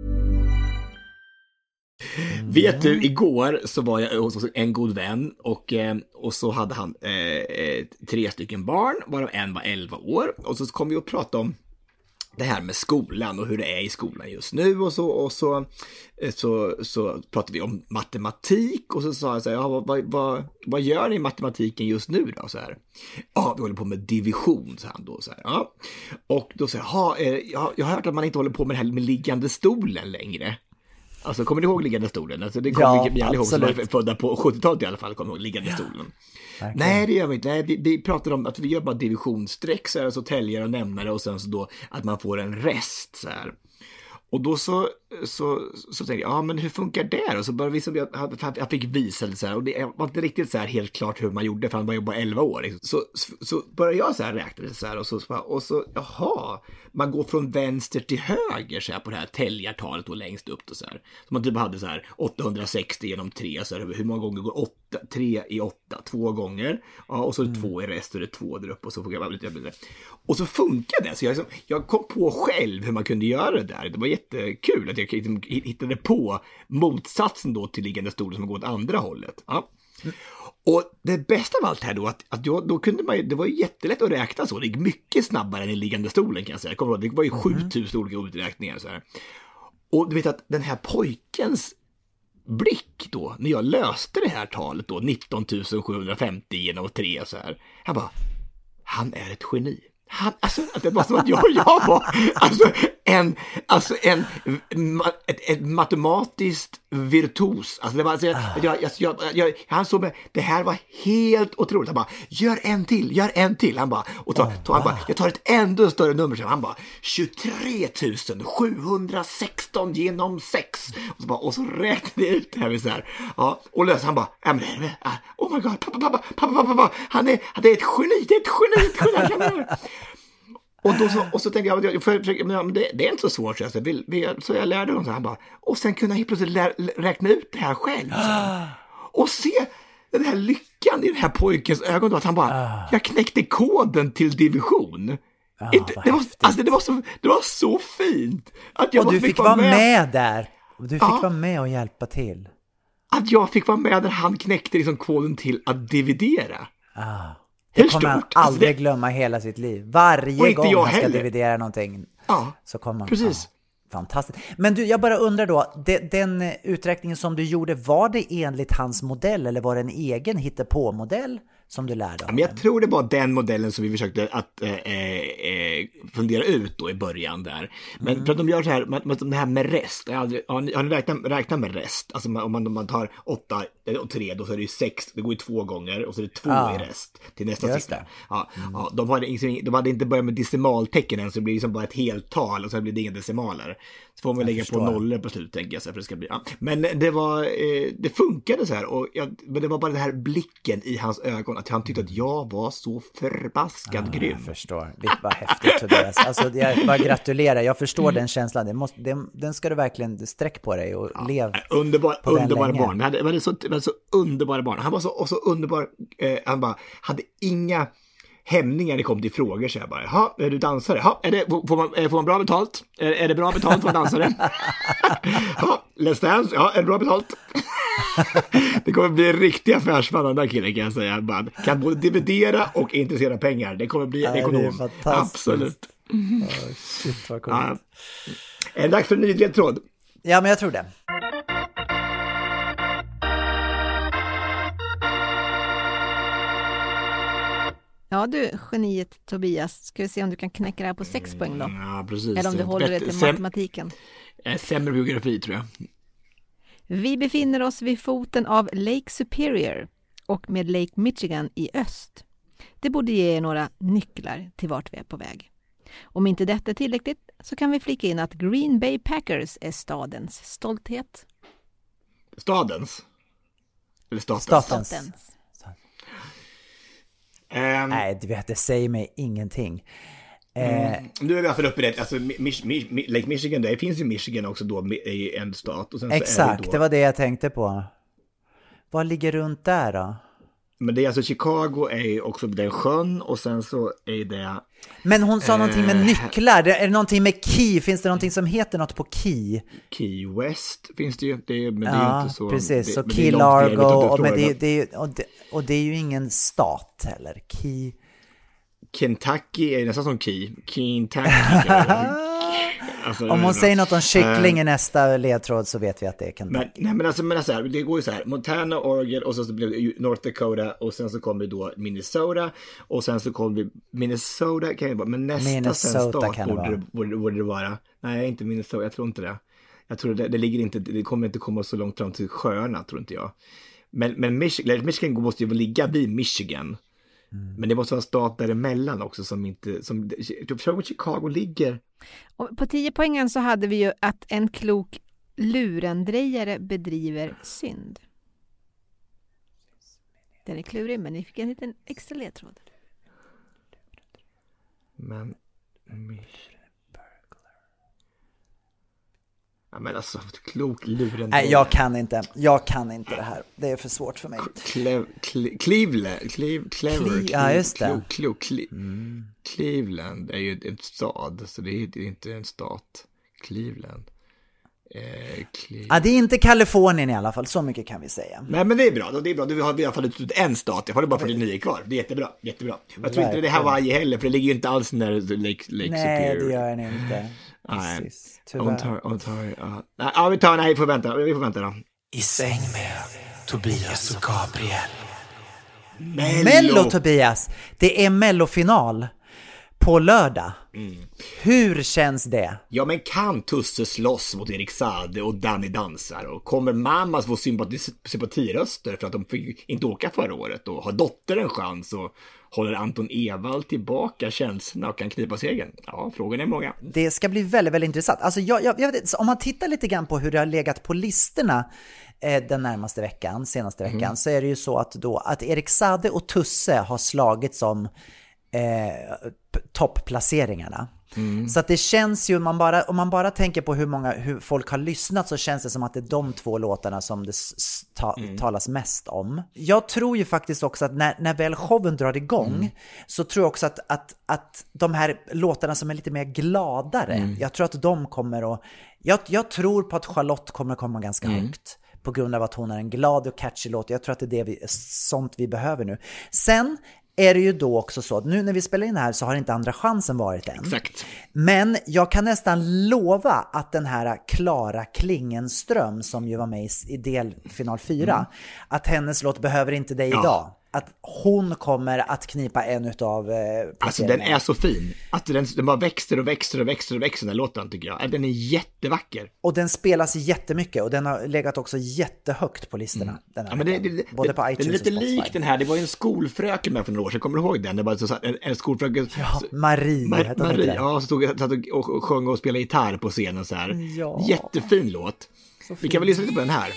Vet du, igår så var jag hos en god vän och så hade han 3 stycken barn, varav en var 11 år. Och så kom vi att prata om det här med skolan och hur det är i skolan just nu. Och så pratade vi om matematik och så sa jag så här, ja, vad gör ni i matematiken just nu då? Så här, ja, vi håller på med division, så han då så här, ja. Och då så här, jag har hört att man inte håller på med det här med liggande stolen längre. Alltså, kommer ni ihåg liggande stolen? Alltså, det kommer vi allihop som är födda på 70-talet i alla fall, kommer ihåg liggande stolen. Okay. Nej, det gör vi inte. Nej, vi pratar om att vi gör bara divisionsstreck så här, så täljare och nämnare och sen så då att man får en rest så här. Och då så tänkte jag, ja men hur funkar det? Och så började vi, jag fick visa det så här, och det var inte riktigt så här helt klart hur man gjorde, för han var ju bara 11 år. Så började jag så här räkna det så här, och så jaha, man går från vänster till höger så här på det här täljartalet och längst upp och så här. Så man typ hade så här 860 genom 3, så här, hur många gånger går 3 i 8? 2 gånger. Ja, och så är det 2 i rest och det är 2 där uppe och så funkar det lite. Och så funkar det. Så jag kom på själv hur man kunde göra det där. Det var jättekul att jag hittade på motsatsen då till liggande stolen som går åt andra hållet. Ja. Och det bästa av allt här då, att då kunde man, det var ju jättelätt att räkna så. Det gick mycket snabbare än i liggande stolen kan jag säga. Det var ju 7000 olika uträkningar så här. Och du vet att den här pojkens blick då, när jag löste det här talet då, 19 750 genom 3 så här. Han bara, han är ett geni. Det var som att jag var ett matematiskt virtuos. Alltså det var han såg med, det här var helt otroligt. Han bara, gör en till. Han bara, han bara, jag tar ett ändå större nummer. Han bara, 23 716 genom 6. Och så räknade jag ut det här så här. Ja, och löste han bara, oh my god, pappa, han är ett geni, Och så tänkte jag, men det är inte så svårt. Så jag lärde honom så han bara, och sen kunde jag helt plötsligt räkna ut det här själv. Och se den här lyckan i den här pojkens ögon då, att han bara, jag knäckte koden till division. Det var så fint. Att jag
och du fick vara med där. Du fick vara med och hjälpa till.
Att jag fick vara med när han knäckte liksom koden till att dividera.
Det kommer han aldrig glömma hela sitt liv. Varje gång han ska dividera någonting så kommer han.
Precis.
Fantastiskt. Men du, jag bara undrar då, den uträkningen som du gjorde, var det enligt hans modell eller var det en egen hittepå-modell som du lärde om?
Men jag tror det var den modellen som vi försökte att fundera ut då i början där. Men för att de gör så här, det här med rest. Har ni räknat med rest? Alltså om man tar 8 och 3, då så är det ju 6. Det går ju 2 gånger och så är det 2 i rest till nästa sista. Ja, de hade inte börjat med decimaltecken än, så det blir liksom bara ett helt tal och så blir det inga decimaler. Så får man lägga på nollor på slut, tänker jag, så för det ska bli. Ja. Men det funkade så här, men det var bara den här blicken i hans ögon, att han tyckte att jag var så förbaskat grym.
Jag förstår. Det var häftigt, Tobias. Alltså, jag bara gratulerar. Jag förstår den känslan. Den ska du verkligen sträck på dig och leva
underbara barn. Det var så underbara barn. Han var så underbar. Han bara hade inga hämningar när det kom till frågor, så jag bara, jaha, är du dansare? Ja, får man bra betalt? Är det bra betalt för en dansare? Ja, Let's Dance, ja, är det bra betalt? Det kommer bli en riktig affärsman, den där killen, kan jag säga. Man kan både dividera och intressera pengar. Det kommer bli en ekonom. Absolut.
Shit, vad coolt.
Är det dags för en ny ledtråd?
Ja, men jag tror det.
Ja du, geniet Tobias. Ska vi se om du kan knäcka det här på 6 poäng då?
Ja, precis.
Eller om du håller det till matematiken.
Sämre biografi, tror jag.
Vi befinner oss vid foten av Lake Superior och med Lake Michigan i öst. Det borde ge er några nycklar till vart vi är på väg. Om inte detta är tillräckligt så kan vi flika in att Green Bay Packers är stadens stolthet.
Stadens? Eller statens?
Statens.
Nej, du vet, det säger mig ingenting.
Nu är vi i alla fall uppe i det. Alltså, Lake Michigan, det finns ju Michigan också då i en stat. Och sen
exakt,
så är det,
det var det jag tänkte på. Vad ligger runt där då?
Men det är alltså Chicago är ju också den sjön och sen så är det...
Men hon sa någonting med nycklar. Är det någonting med Key? Finns det någonting som heter något på Key?
Key West finns det ju. Men det
är
inte så...
precis. Så
det,
Key Largo. Och det är ju ingen stat heller. Key...
Kentucky är nästan som Key. Kentucky. Alltså,
om hon säger något om kyckling i nästa ledtråd så vet vi att det är Kentucky.
Men alltså det går ju så här. Montana, Oregon och sen så blev det North Dakota och sen så kommer då Minnesota och sen så kommer vi Minnesota kan det vara, men nästa stat borde det vara. Nej, inte Minnesota, jag tror inte det. Jag tror det ligger inte, det kommer inte komma så långt fram till sjöarna, tror inte jag. Men Michigan måste ju ligga vid Michigan. Men det måste vara en stat däremellan också som Chicago ligger.
Och på 10 poängen så hade vi ju att en klok lurendrejare bedriver synd. Den är klurig, men ni fick en liten extra ledtråd.
Men ja, men alltså, klok lurendrejare.
Nej, jag kan inte det här. Det är för svårt för mig.
Cleveland.
Ja, just det.
Cleveland är ju en stad, så det är inte en stat. Cleveland.
Ja, det är inte Kalifornien i alla fall, så mycket kan vi säga.
Nej, men det är bra. Vi har i alla fall ut en stat. Jag har bara 49 kvar. Det är jättebra. Jag tror inte det är Hawaii heller, för det ligger ju inte alls när Lake Superior.
Nej, det gör den inte.
Precis, Ontario. Ja, vi får vänta då.
I säng med Tobias och Gabriel.
Mello, Tobias. Det är Mellofinal på lördag. Hur känns det?
Ja, men kan Tusse slåss mot Erik Saade och Danny dansar? Och kommer mammas få sympatiröster för att de fick inte åka förra året? Och har dotter en chans? Och håller Anton Ewald tillbaka känslorna och kan knipa segern? Ja, frågan är många.
Det ska bli väldigt, väldigt intressant. Alltså jag vet, om man tittar lite grann på hur det har legat på listorna den senaste veckan, så är det ju så att Erik Saade och Tusse har slagits om toppplaceringarna. Så att det känns ju, om man bara tänker på hur folk har lyssnat, så känns det som att det är de två låtarna som det talas mest om. Jag tror ju faktiskt också att när väl showen drar igång, så tror jag också att de här låtarna som är lite mer gladare, jag tror att de kommer att... Jag tror på att Charlotte kommer att komma ganska högt på grund av att hon är en glad och catchy låt. Jag tror att det är sånt vi behöver nu. Sen är det ju då också så att nu när vi spelar in det här så har inte andra chansen varit än.
Exakt.
Men jag kan nästan lova att den här Klara Klingenström som ju var med i delfinal 4, att hennes låt Behöver inte dig idag, att hon kommer att knipa en utav
alltså den är så fin. Att den bara växer och växer den här låten, tycker jag. Den är jättevacker.
Och den spelas jättemycket och den har legat också jättehögt på listorna. Den här både på iTunes
den är lite
och Spotify.
lik den här. Det var ju en skolfröken med för några år sedan. Kommer du ihåg den? Det var så en skolfröken.
Ja, Marie.
Ja, så satt och sjöng och spelade gitarr på scenen så här. Ja. Jättefin låt. Vi kan väl lyssna lite på den här.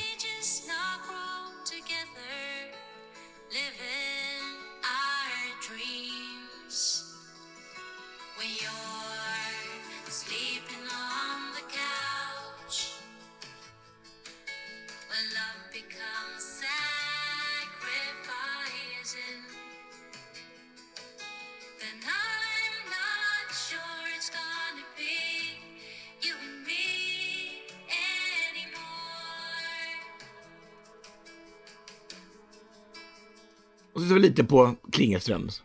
Och så vi lite på Klingenströms.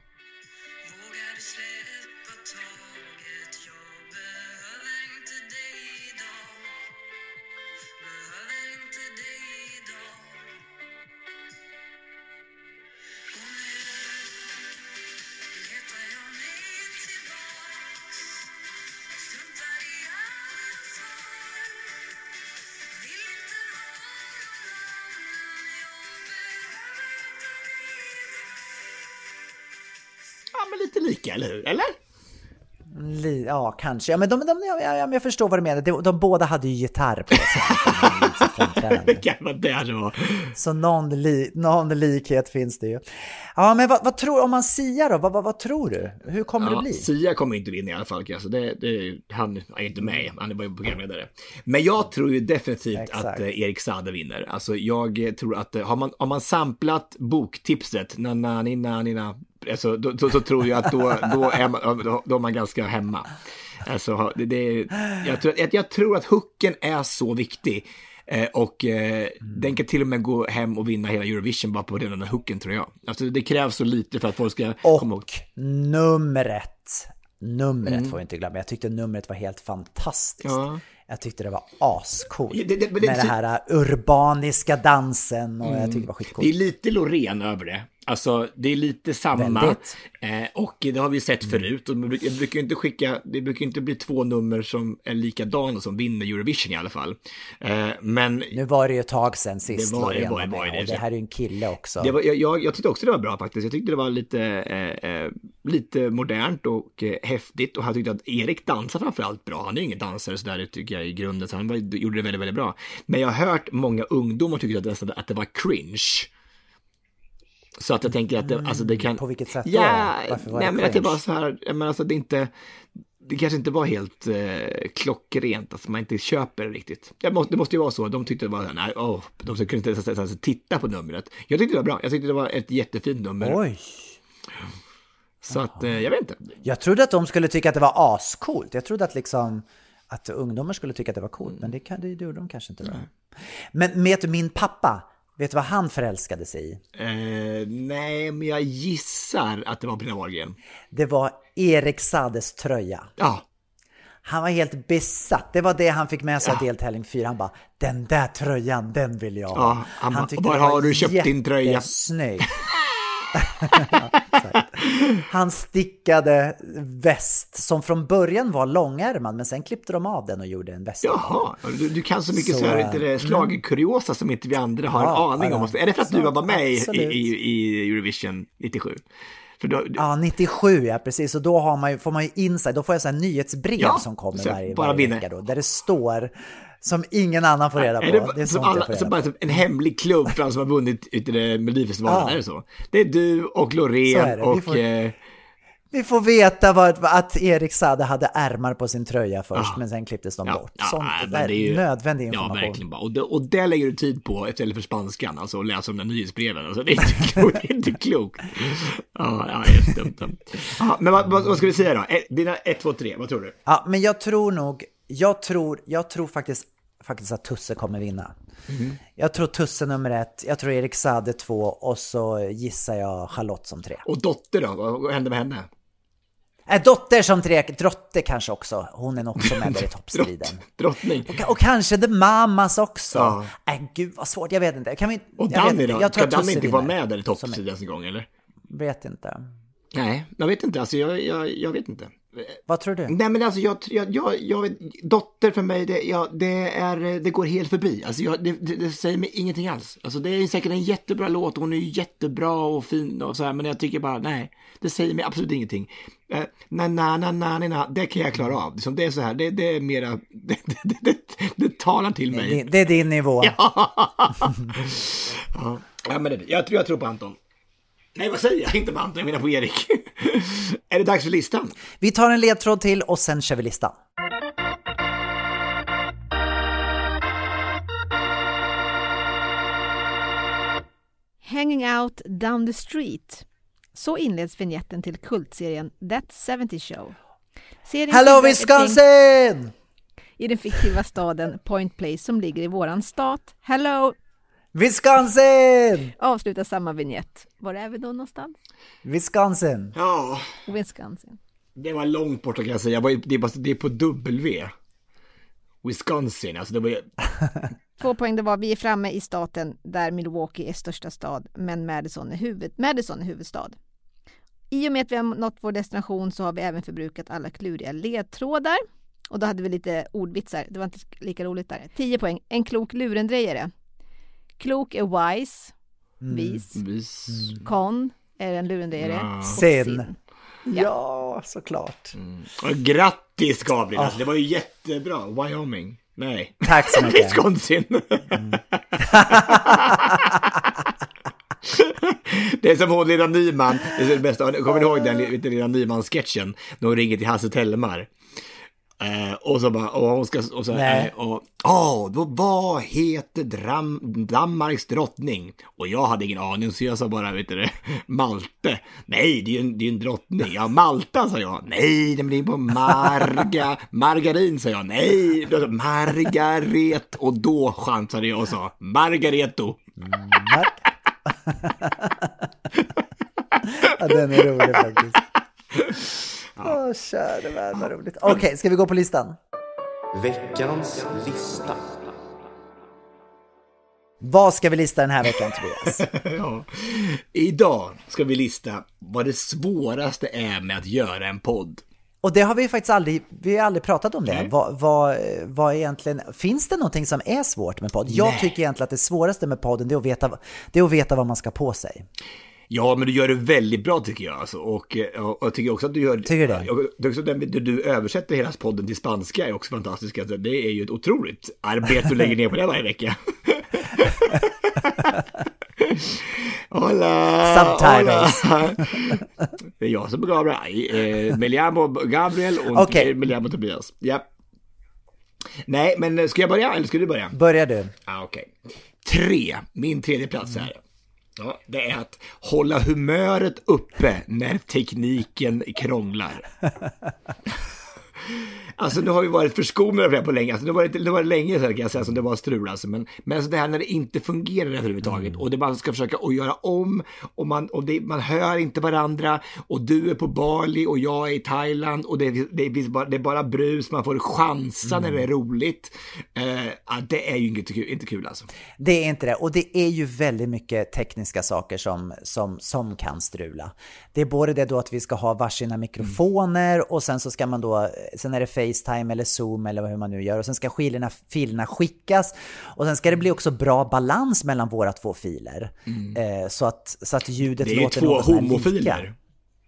men lite lika, eller hur? Eller?
Ja, kanske. Ja, men jag förstår vad du menar. De båda hade ju gitarr på sig.
Det kan vara det var.
Så någon likhet finns det ju. Ja, men vad tror du om man Sia då? Vad tror du? Hur kommer det bli?
Sia kommer inte vinna i alla fall. Alltså han är inte med. Han är bara programledare. Men jag tror ju definitivt att Erik Saade vinner. Alltså jag tror att har man samplat boktipset na alltså, så tror jag att då är man ganska hemma. Alltså, jag tror att hooken är så viktig. Och den kan till och med gå hem och vinna hela Eurovision bara på den hooken, tror jag. Alltså, det krävs så lite för att folk ska komma ihåg.
Och numret får jag inte glömma. Jag tyckte numret var helt fantastiskt. Ja. Jag tyckte det var ascoolt. Med det här urbaniska dansen. Och jag tyckte det var skitcoolt.
Det är lite Loreen över det. Alltså det är lite samma och det har vi sett förut och det brukar inte bli 2 nummer som är likadana som vinner Eurovision i alla fall. Men
nu var det ju ett tag sedan sist
det var
och det här är ju en kille också.
Jag tyckte också det var bra faktiskt. Jag tyckte det var lite modernt och häftigt och jag tyckte att Erik dansar framförallt bra. Han är ju ingen dansare så där tycker jag i grunden, så han gjorde det väldigt, väldigt bra. Men jag har hört många ungdomar tyckte att det var cringe. Så att jag tänker att det kan...
På vilket sätt då?
Varför var men att det var så här... Men alltså det kanske inte var helt klockrent. Alltså man inte köper det riktigt. Det måste ju vara så. De tyckte det var... de kunde inte ens titta på numret. Jag tyckte det var bra. Jag tyckte det var ett jättefint nummer.
Oj!
Så att, jag vet inte.
Jag trodde att de skulle tycka att det var ascoolt. Jag trodde att ungdomar skulle tycka att det var coolt. Men det gjorde de kanske inte. Men med min pappa... Vet du vad han förälskade sig i?
Nej, men jag gissar att det var Pernilla Wahlgren.
Det var Erik Saades tröja.
Ja.
Han var helt besatt. Det var det han fick med sig av deltävling 4. Han bara, den där tröjan, den vill jag ha.
Ja, han tyckte var har du köpt din tröja?
Jättesnygg. Han stickade väst som från början var långärmad, men sen klippte de av den och gjorde en väst.
Jaha, du kan så mycket så här schlagerkuriosa som inte vi andra har en aning om. Är det för att du var med i Eurovision 97?
Ja, 97, ja precis. Och då får man ju inside, då får jag så här nyhetsbrev som kommer varje vecka då, där det står som ingen annan får reda på.
Det är som bara en hemlig klubb fram som har vunnit ute i Melodifestivalen, är det så? Det är du och Loreen och...
Vi får veta att Erik Saade hade ärmar på sin tröja först, men sen klipptes de bort. Sånt där är nödvändig information.
Ja, verkligen bara. Och det lägger du tid på istället för spanskan, alltså att läsa om den nyhetsbreven. Alltså, det är inte klokt. Ja, jättedumt. Men vad ska vi säga då? Dina 1, 2, 3, vad tror du?
Ja, men jag tror faktiskt att Tusse kommer vinna. Jag tror Tusse nummer 1, jag tror Erik Saade 2 och så gissar jag Charlotte som 3.
Och Dotter då? Vad händer med henne?
Dotter som 3, Drotte kanske också. Hon är också med där i toppstriden.
Drottning.
Och kanske The Mamas också. Gud vad svårt, jag vet inte.
Och Danny då? Ska Danny inte vara med där i toppstriden en gång, eller?
Vet inte.
Nej, jag vet inte. Alltså jag vet inte.
Vad tror du?
Nej, men alltså jag vet, Dotter för mig det går helt förbi. Alltså det säger mig ingenting alls. Alltså det är säkert en jättebra låt, hon är ju jättebra och fin och så här, men jag tycker bara nej, det säger mig absolut ingenting. Det kan jag klara av. Det är så här, det är mera det talar till mig.
Det är din nivå.
Ja, men jag tror på Anton. Nej, vad säger jag? Inte på Anton, jag menar på Erik. Är det dags för listan?
Vi tar en ledtråd till och sen kör vi listan.
Hanging out down the street. Så inleds vignetten till kultserien That 70 Show.
Hello Wisconsin!
I den fiktiva staden Point Place som ligger i våran stat. Hello
Wisconsin!
Avslutar samma vignett. Var är vi då någonstans?
Wisconsin.
Ja.
Wisconsin.
Det var långt bort kan jag säga. Det är på W. Wisconsin. Alltså det var
2 poäng. Det var vi är framme i staten där Milwaukee är största stad, men Madison är huvudstad. I och med att vi har nått vår destination så har vi även förbrukat alla kluriga ledtrådar. Och då hade vi lite ordvitsar. Det var inte lika roligt där. 10 poäng. En klok lurendrejare. Klok är wise. Vis.
Vis.
Con är en lurendrejare.
Sin. Ja, såklart.
Grattis Gabriel, alltså, det var ju jättebra. Wyoming. Nej.
Tack så mycket.
Wisconsin. Det är som hon Lena Nyman. Det är det bästa. Kommer ni ihåg den Lena Nyman-sketchen? När hon ringer till Hasse Tellemar. Och så bara, och hon ska, och så, då vad heter Danmarks drottning? Och jag hade ingen aning, så jag sa bara, vet du det, Malte. Nej, det är ju en drottning. Ja, Malta, sa jag. Nej, den blir på Margarin, sa jag. Nej, då sa Margaret. Och då chansade jag och sa Margareto.
Ja, den är rolig faktiskt. Kära värld, vad roligt. Okej, ska vi gå på listan?
Veckans lista.
Vad ska vi lista den här veckan, Tobias?
Ja. Idag ska vi lista vad det svåraste är med att göra en podd. Och
det har vi faktiskt aldrig pratat om det. Vad egentligen, finns det någonting som är svårt med podd? Jag tycker egentligen att det svåraste med podden det är att veta vad man ska på sig.
Ja, men du gör det väldigt bra tycker jag. Alltså. Och jag tycker också att du gör...
Tycker det?
Du översätter hela podden till spanska är också fantastiskt. Alltså, det är ju ett otroligt arbete du lägger ner på det varje vecka. Hola!
Subtitles.
Hola. Det är jag som är Gabriel. Meliamo Gabriel och Meliamo Tobias. Ja. Nej, men ska jag börja eller ska du börja?
Börjar du.
Okej. 3. Min tredje plats här. Ja, det är att hålla humöret uppe när tekniken krånglar. Alltså nu har vi varit förskonade på länge. Alltså, det var länge sedan kan jag säga som det var strul. Alltså. Men alltså det här när det inte fungerar överhuvudtaget. Och det man ska försöka att göra om. Och man hör inte varandra. Och du är på Bali och jag är i Thailand. Och det är bara brus. Man får chansa när det är roligt. Det är ju inte kul alltså.
Det är inte det. Och det är ju väldigt mycket tekniska saker som kan strula. Det är både det då att vi ska ha varsina mikrofoner. Och sen så ska man då... Sen är det FaceTime eller Zoom eller hur man nu gör. Och sen ska filerna skickas. Och sen ska det bli också bra balans mellan våra två filer. Så att ljudet låter något sån här lika. Det är 2 homofiler.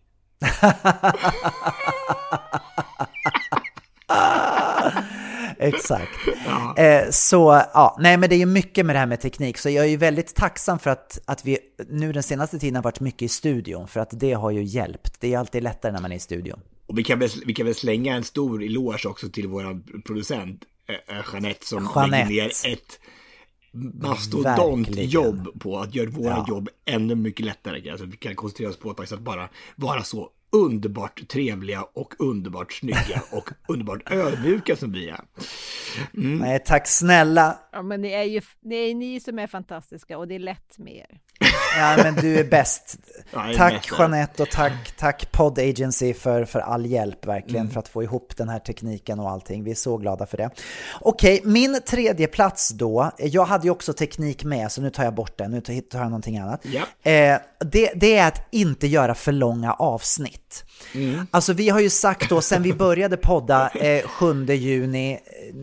Exakt. Nej men det är ju mycket med det här med teknik. Så jag är ju väldigt tacksam för att vi nu den senaste tiden har varit mycket i studion. För att det har ju hjälpt. Det är alltid lättare när man är i studion.
Och vi kan väl slänga en stor eloge också till vår producent Jeanette som lägger ner ett mastodontjobb på att göra våra jobb ännu mycket lättare. Alltså, vi kan koncentrera oss på att bara vara så underbart trevliga och underbart snygga och underbart ödmjuka som vi är.
Nej, tack snälla.
Ja, men det är ni som är fantastiska och det är lätt med er.
Ja, men du är bäst. Tack Jeanette och tack Pod Agency för all hjälp verkligen för att få ihop den här tekniken och allting. Vi är så glada för det. Okej, min tredje plats då. Jag hade ju också teknik med så nu tar jag bort den. Nu tar jag någonting annat. Det är att inte göra för långa avsnitt. Alltså vi har ju sagt då sen vi började podda 7 juni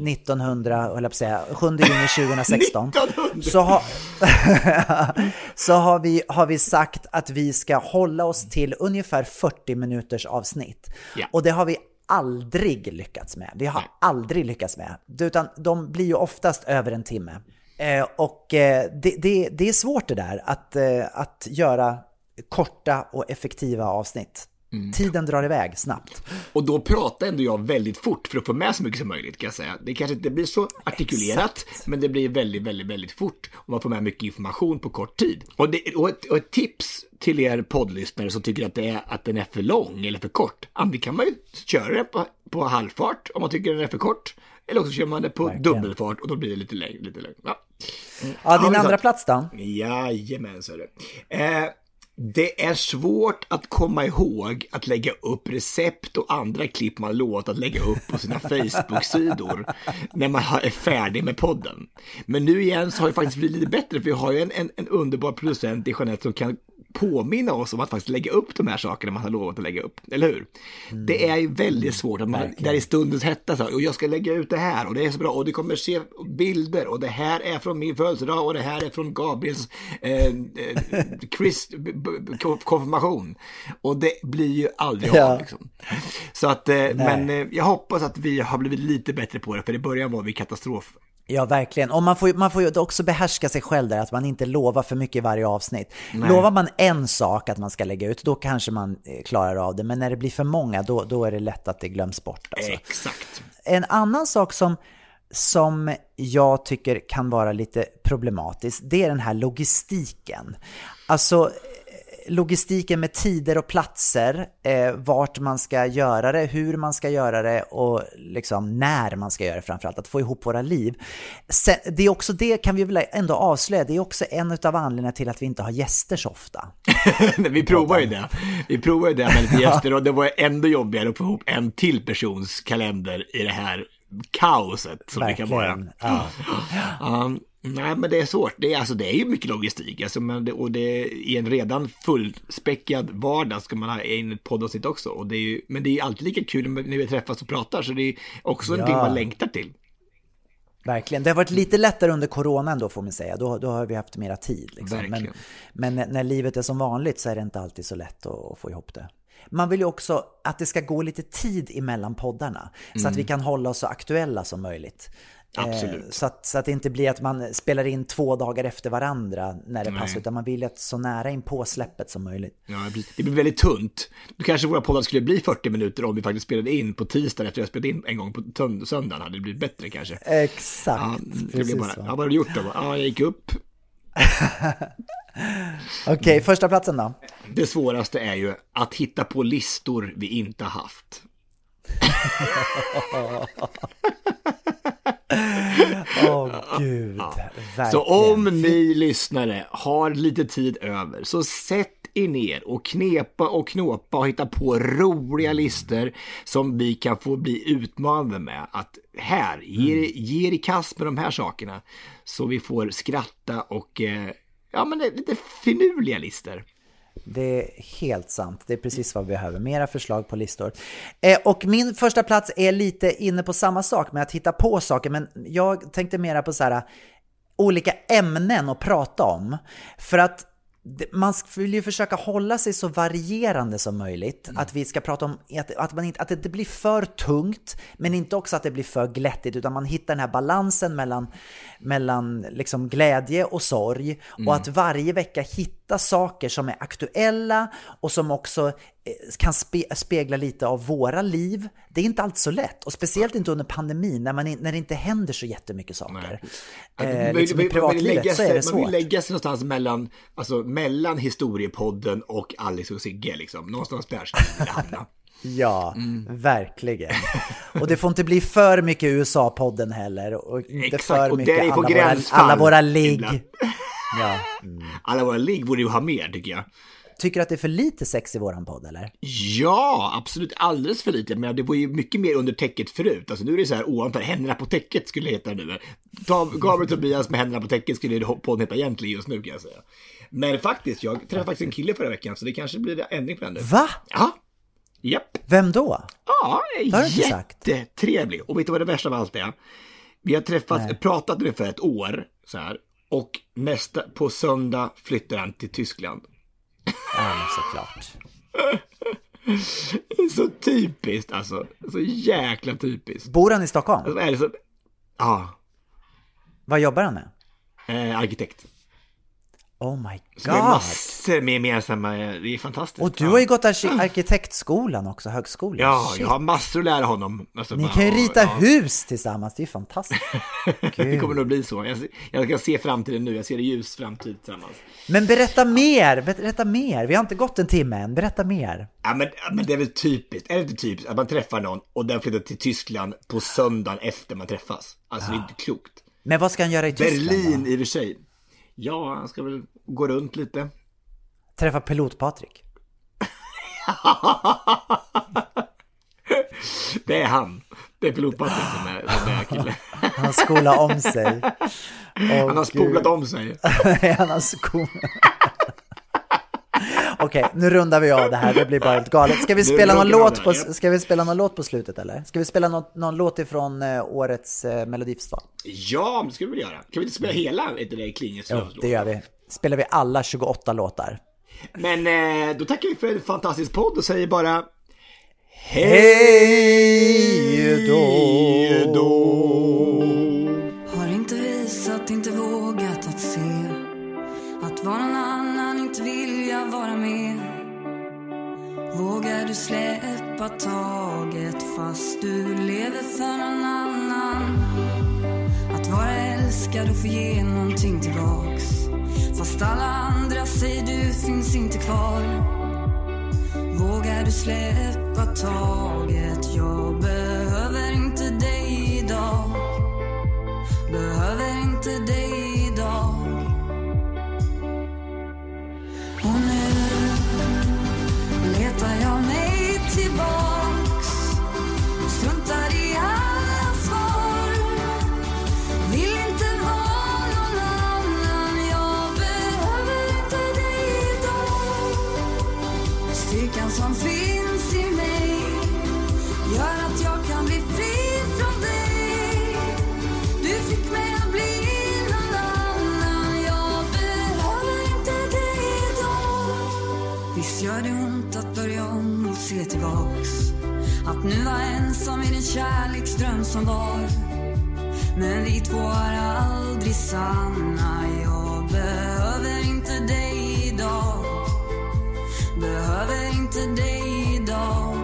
2016 så har vi sagt att vi ska hålla oss till ungefär 40 minuters avsnitt. Och det har vi aldrig lyckats med. Vi har aldrig lyckats med. Utan de blir ju oftast över en timme. Och det är svårt det där att göra korta och effektiva avsnitt. Tiden drar iväg snabbt.
Och då pratar ändå jag väldigt fort för att få med så mycket som möjligt kan jag säga. Det kanske inte blir så artikulerat men det blir väldigt, väldigt, väldigt fort och man får med mycket information på kort tid. Och ett tips till er poddlyssnare som tycker att den är för lång eller för kort. Antingen kan man ju köra det på halvfart om man tycker den är för kort. Eller också kör man det på dubbelfart och då blir det lite längre.
Ja, din andra plats då?
Jajamän, så är det. Det är svårt att komma ihåg att lägga upp recept och andra klipp man låter att lägga upp på sina Facebook-sidor när man är färdig med podden. Men nu igen så har det faktiskt blivit lite bättre för vi har ju en underbar producent i Jeanette som kan påminna oss om att faktiskt lägga upp de här sakerna man har lovat att lägga upp, eller hur? Det är ju väldigt svårt att man där i stundens hetta så, och jag ska lägga ut det här och det är så bra och du kommer se bilder och det här är från min födelsedag och det här är från Gabriels konfirmation och det blir ju aldrig av liksom. Så att, men jag hoppas att vi har blivit lite bättre på det, för i början var vi katastrof.
Ja, verkligen. Och man får ju också behärska sig själv där, att man inte lovar för mycket i varje avsnitt. Nej. Lovar man en sak att man ska lägga ut, då kanske man klarar av det. Men när det blir för många, då är det lätt att det glöms bort. Alltså.
Exakt.
En annan sak som jag tycker kan vara lite problematisk, det är den här logistiken. Alltså logistiken med tider och platser, vart man ska göra det, hur man ska göra det och liksom när man ska göra det, framförallt att få ihop våra liv. Sen, det är också det, kan vi väl ändå avslöja, det är också en av anledningarna till att vi inte har gäster så ofta.
Vi provar ju det med lite gäster och det var ändå jobbigare att få ihop en till persons kalender i det här kaoset som verkligen. Det kan vara. Nej, men det är svårt. Det är ju mycket logistik. Alltså, och det i en redan fullspäckad vardag ska man ha in ett poddavsnitt också. Men det är alltid lika kul när vi träffas och pratar. Så det är också någonting man längtar till.
Verkligen. Det har varit lite lättare under coronan då, får man säga. Då har vi haft mera tid. Liksom. Men när livet är som vanligt så är det inte alltid så lätt att få ihop det. Man vill ju också att det ska gå lite tid emellan poddarna. Så att vi kan hålla oss så aktuella som möjligt.
Absolut.
Så att det inte blir att man spelar in 2 dagar efter varandra när det passar, utan man vill att så nära in på släppet som möjligt.
Ja, det blir väldigt tunt. Då kanske våra poddar skulle bli 40 minuter om vi faktiskt spelade in på tisdag efter att jag spelade in en gång på söndagen. Hade det blivit bättre kanske.
Exakt.
Vad har du gjort då? Ja, jag gick upp.
Okej, första platsen då?
Det svåraste är ju att hitta på listor vi inte har haft.
Gud,
så om ni lyssnare har lite tid över, så sätt er ner och knepa och knåpa och hitta på roliga listor som vi kan få bli utmanade med. Att här, ge er i kast med de här sakerna så vi får skratta och men lite finurliga listor.
Det är helt sant. Det är precis vad vi behöver. Mera förslag på listor. Och min första plats är lite inne på samma sak med att hitta på saker. Men jag tänkte mera på så här olika ämnen att prata om. För att man vill ju försöka hålla sig så varierande som möjligt. Att vi ska prata om att det inte blir för tungt, men inte också att det blir för glättigt, utan man hittar den här balansen mellan liksom glädje och sorg. Och att varje vecka hitta saker som är aktuella och som också kan spegla lite av våra liv. Det är inte alltid så lätt, och speciellt inte under pandemin när det inte händer så jättemycket saker. Liksom i privatlivet så är det svårt.
Man vill lägga sig någonstans mellan historiepodden och Alex och Sigge liksom. Någonstans där ska vi hamna.
Ja, verkligen. Och det får inte bli för mycket USA-podden heller. Och inte för mycket alla våra ligg. Ja.
Alla våra ligg borde ju ha mer, tycker jag.
Tycker du att det är för lite sex i våran podd, eller?
Ja, absolut. Alldeles för lite. Men det var ju mycket mer under täcket förut. Alltså nu är det så här ovanligt. Händerna på täcket skulle det heta nu. Gabriel Tobias med händerna på täcket skulle podden heta egentligen just nu, kan jag säga. Men faktiskt, jag träffade faktiskt en kille förra veckan, så det kanske blir en ändring på den nu.
Va?
Ja. Japp.
Vem då?
Ja, jättetrevlig. Och vet du vad det värsta av allt är? Vi har pratat ungefär ett år så här. Och på söndag flyttar han till Tyskland.
Ja, såklart.
Så typiskt, alltså. Så jäkla typiskt.
Bor han i Stockholm?
Alltså, är det så... Ja.
Vad jobbar han med?
Arkitekt.
Oh my god.
Så det är massor med gemensamma, det är fantastiskt.
Och du har ju gått arkitektskolan också, högskolan.
Ja, jag har massor att lära honom. Alltså,
ni kan ju rita hus tillsammans, det är fantastiskt.
Det kommer nog bli så. Jag kan se framtiden nu, jag ser det ljus framtid tillsammans.
Men berätta mer, vi har inte gått en timme än, berätta mer.
Ja, men det är väl typiskt, är det inte typiskt att man träffar någon och den flyttar till Tyskland på söndagen efter man träffas? Alltså det är inte klokt.
Men vad ska han göra i Tyskland
Berlin
då?
I och för sig. Ja, han ska väl gå runt lite.
Träffa pilot-Patrik.
Det är han. Det är pilot-Patrik som är killen.
Han har skolat om sig.
Han har spolat om sig.
Han har skolat. Okej, nu rundar vi av det här. Det blir bara helt galet. Ska vi spela någon låt på slutet eller? Ska vi spela någon låt ifrån årets Melodifestival?
Ja, det ska vi väl göra. Kan vi inte spela hela Klinges?
Jo, det gör vi. Spelar vi alla 28 låtar.
Men då tackar vi för en fantastisk podd och säger bara
hej då.
Har inte visat, inte vågat att se att vara någon annan, inte vilja vara med. Vågar du släppa taget fast du lever för någon annan? Att vara älskad och få ge någonting tillbaks fast alla andra säger du finns inte kvar. Vågar du släppa taget? Jag behöver inte dig idag. Behöver inte dig idag. Och nu letar jag mig tillbaks. Struntar i alla svar. Vill inte vara någon annan. Jag behöver inte dig idag. Styrkan som finns i mig gör att jag kan bli fri från dig. Du fick mig att bli någon annan. Jag behöver inte dig idag. Visst gör det ont att börja om och se tillbaks. Att nu var ensam i den kärleksdröm som var. Men vi två är aldrig sanna. Jag behöver inte dig idag. Behöver inte dig idag.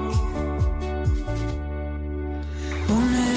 Och nu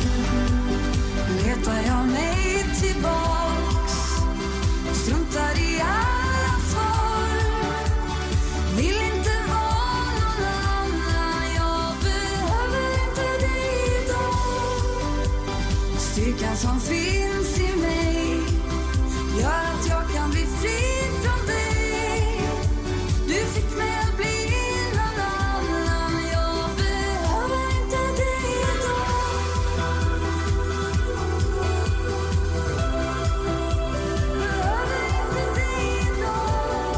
letar jag mig tillbaks. Struntar i alla svar. Vill inte vara någon annan. Jag behöver inte dig idag. Styrkan som finns i mig gör att jag kan bli fri från dig. Du fick mig att bli någon annan. Jag behöver inte dig idag. Behöver inte dig idag.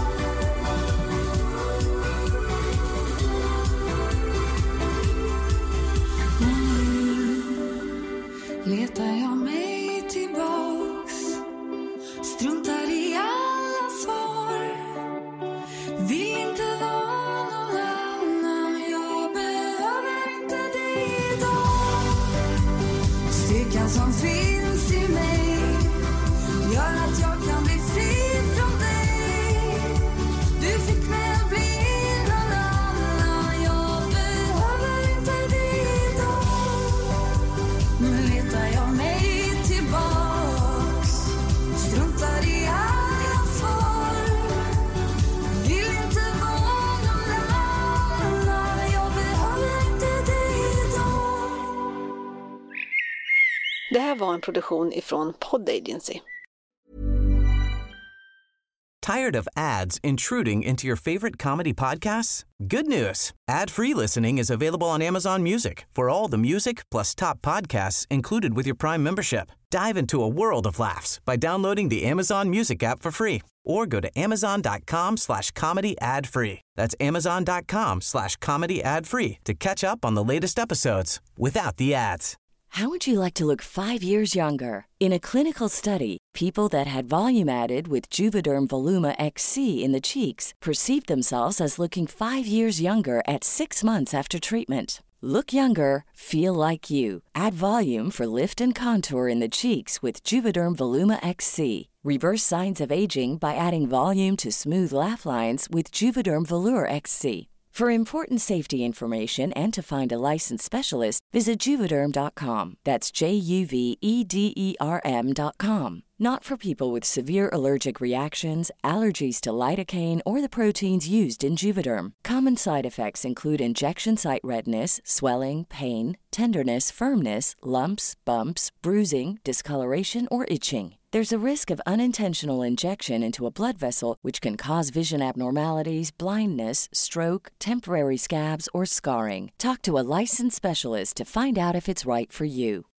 Och nu letar jag mig tillbaks. Struntar i alla svar. Vill inte vara någon annan. Jag behöver inte dig idag. Styrkan som finns i mig gör att jag kan bli fri från dig. Du fick mig att bli någon annan. Jag behöver inte dig idag. Nu letar jag mig tillbaks. Struntar i alla svar. Vill inte vara någon annan. Jag behöver inte dig idag.
Det här var en produktion ifrån Pod Agency.
Tired of ads intruding into your favorite comedy podcasts? Good news. Ad-free listening is available on Amazon Music for all the music plus top podcasts included with your Prime membership. Dive into a world of laughs by downloading the Amazon Music app for free or go to amazon.com/comedy ad-free. That's amazon.com/comedy ad-free to catch up on the latest episodes without the ads.
How would you like to look 5 years younger? In a clinical study, people that had volume added with Juvederm Voluma XC in the cheeks perceived themselves as looking 5 years younger at 6 months after treatment. Look younger, feel like you. Add volume for lift and contour in the cheeks with Juvederm Voluma XC. Reverse signs of aging by adding volume to smooth laugh lines with Juvederm Volure XC. For important safety information and to find a licensed specialist, visit Juvederm.com. That's JUVEDERM.com. Not for people with severe allergic reactions, allergies to lidocaine, or the proteins used in Juvederm. Common side effects include injection site redness, swelling, pain, tenderness, firmness, lumps, bumps, bruising, discoloration, or itching. There's a risk of unintentional injection into a blood vessel, which can cause vision abnormalities, blindness, stroke, temporary scabs, or scarring. Talk to a licensed specialist to find out if it's right for you.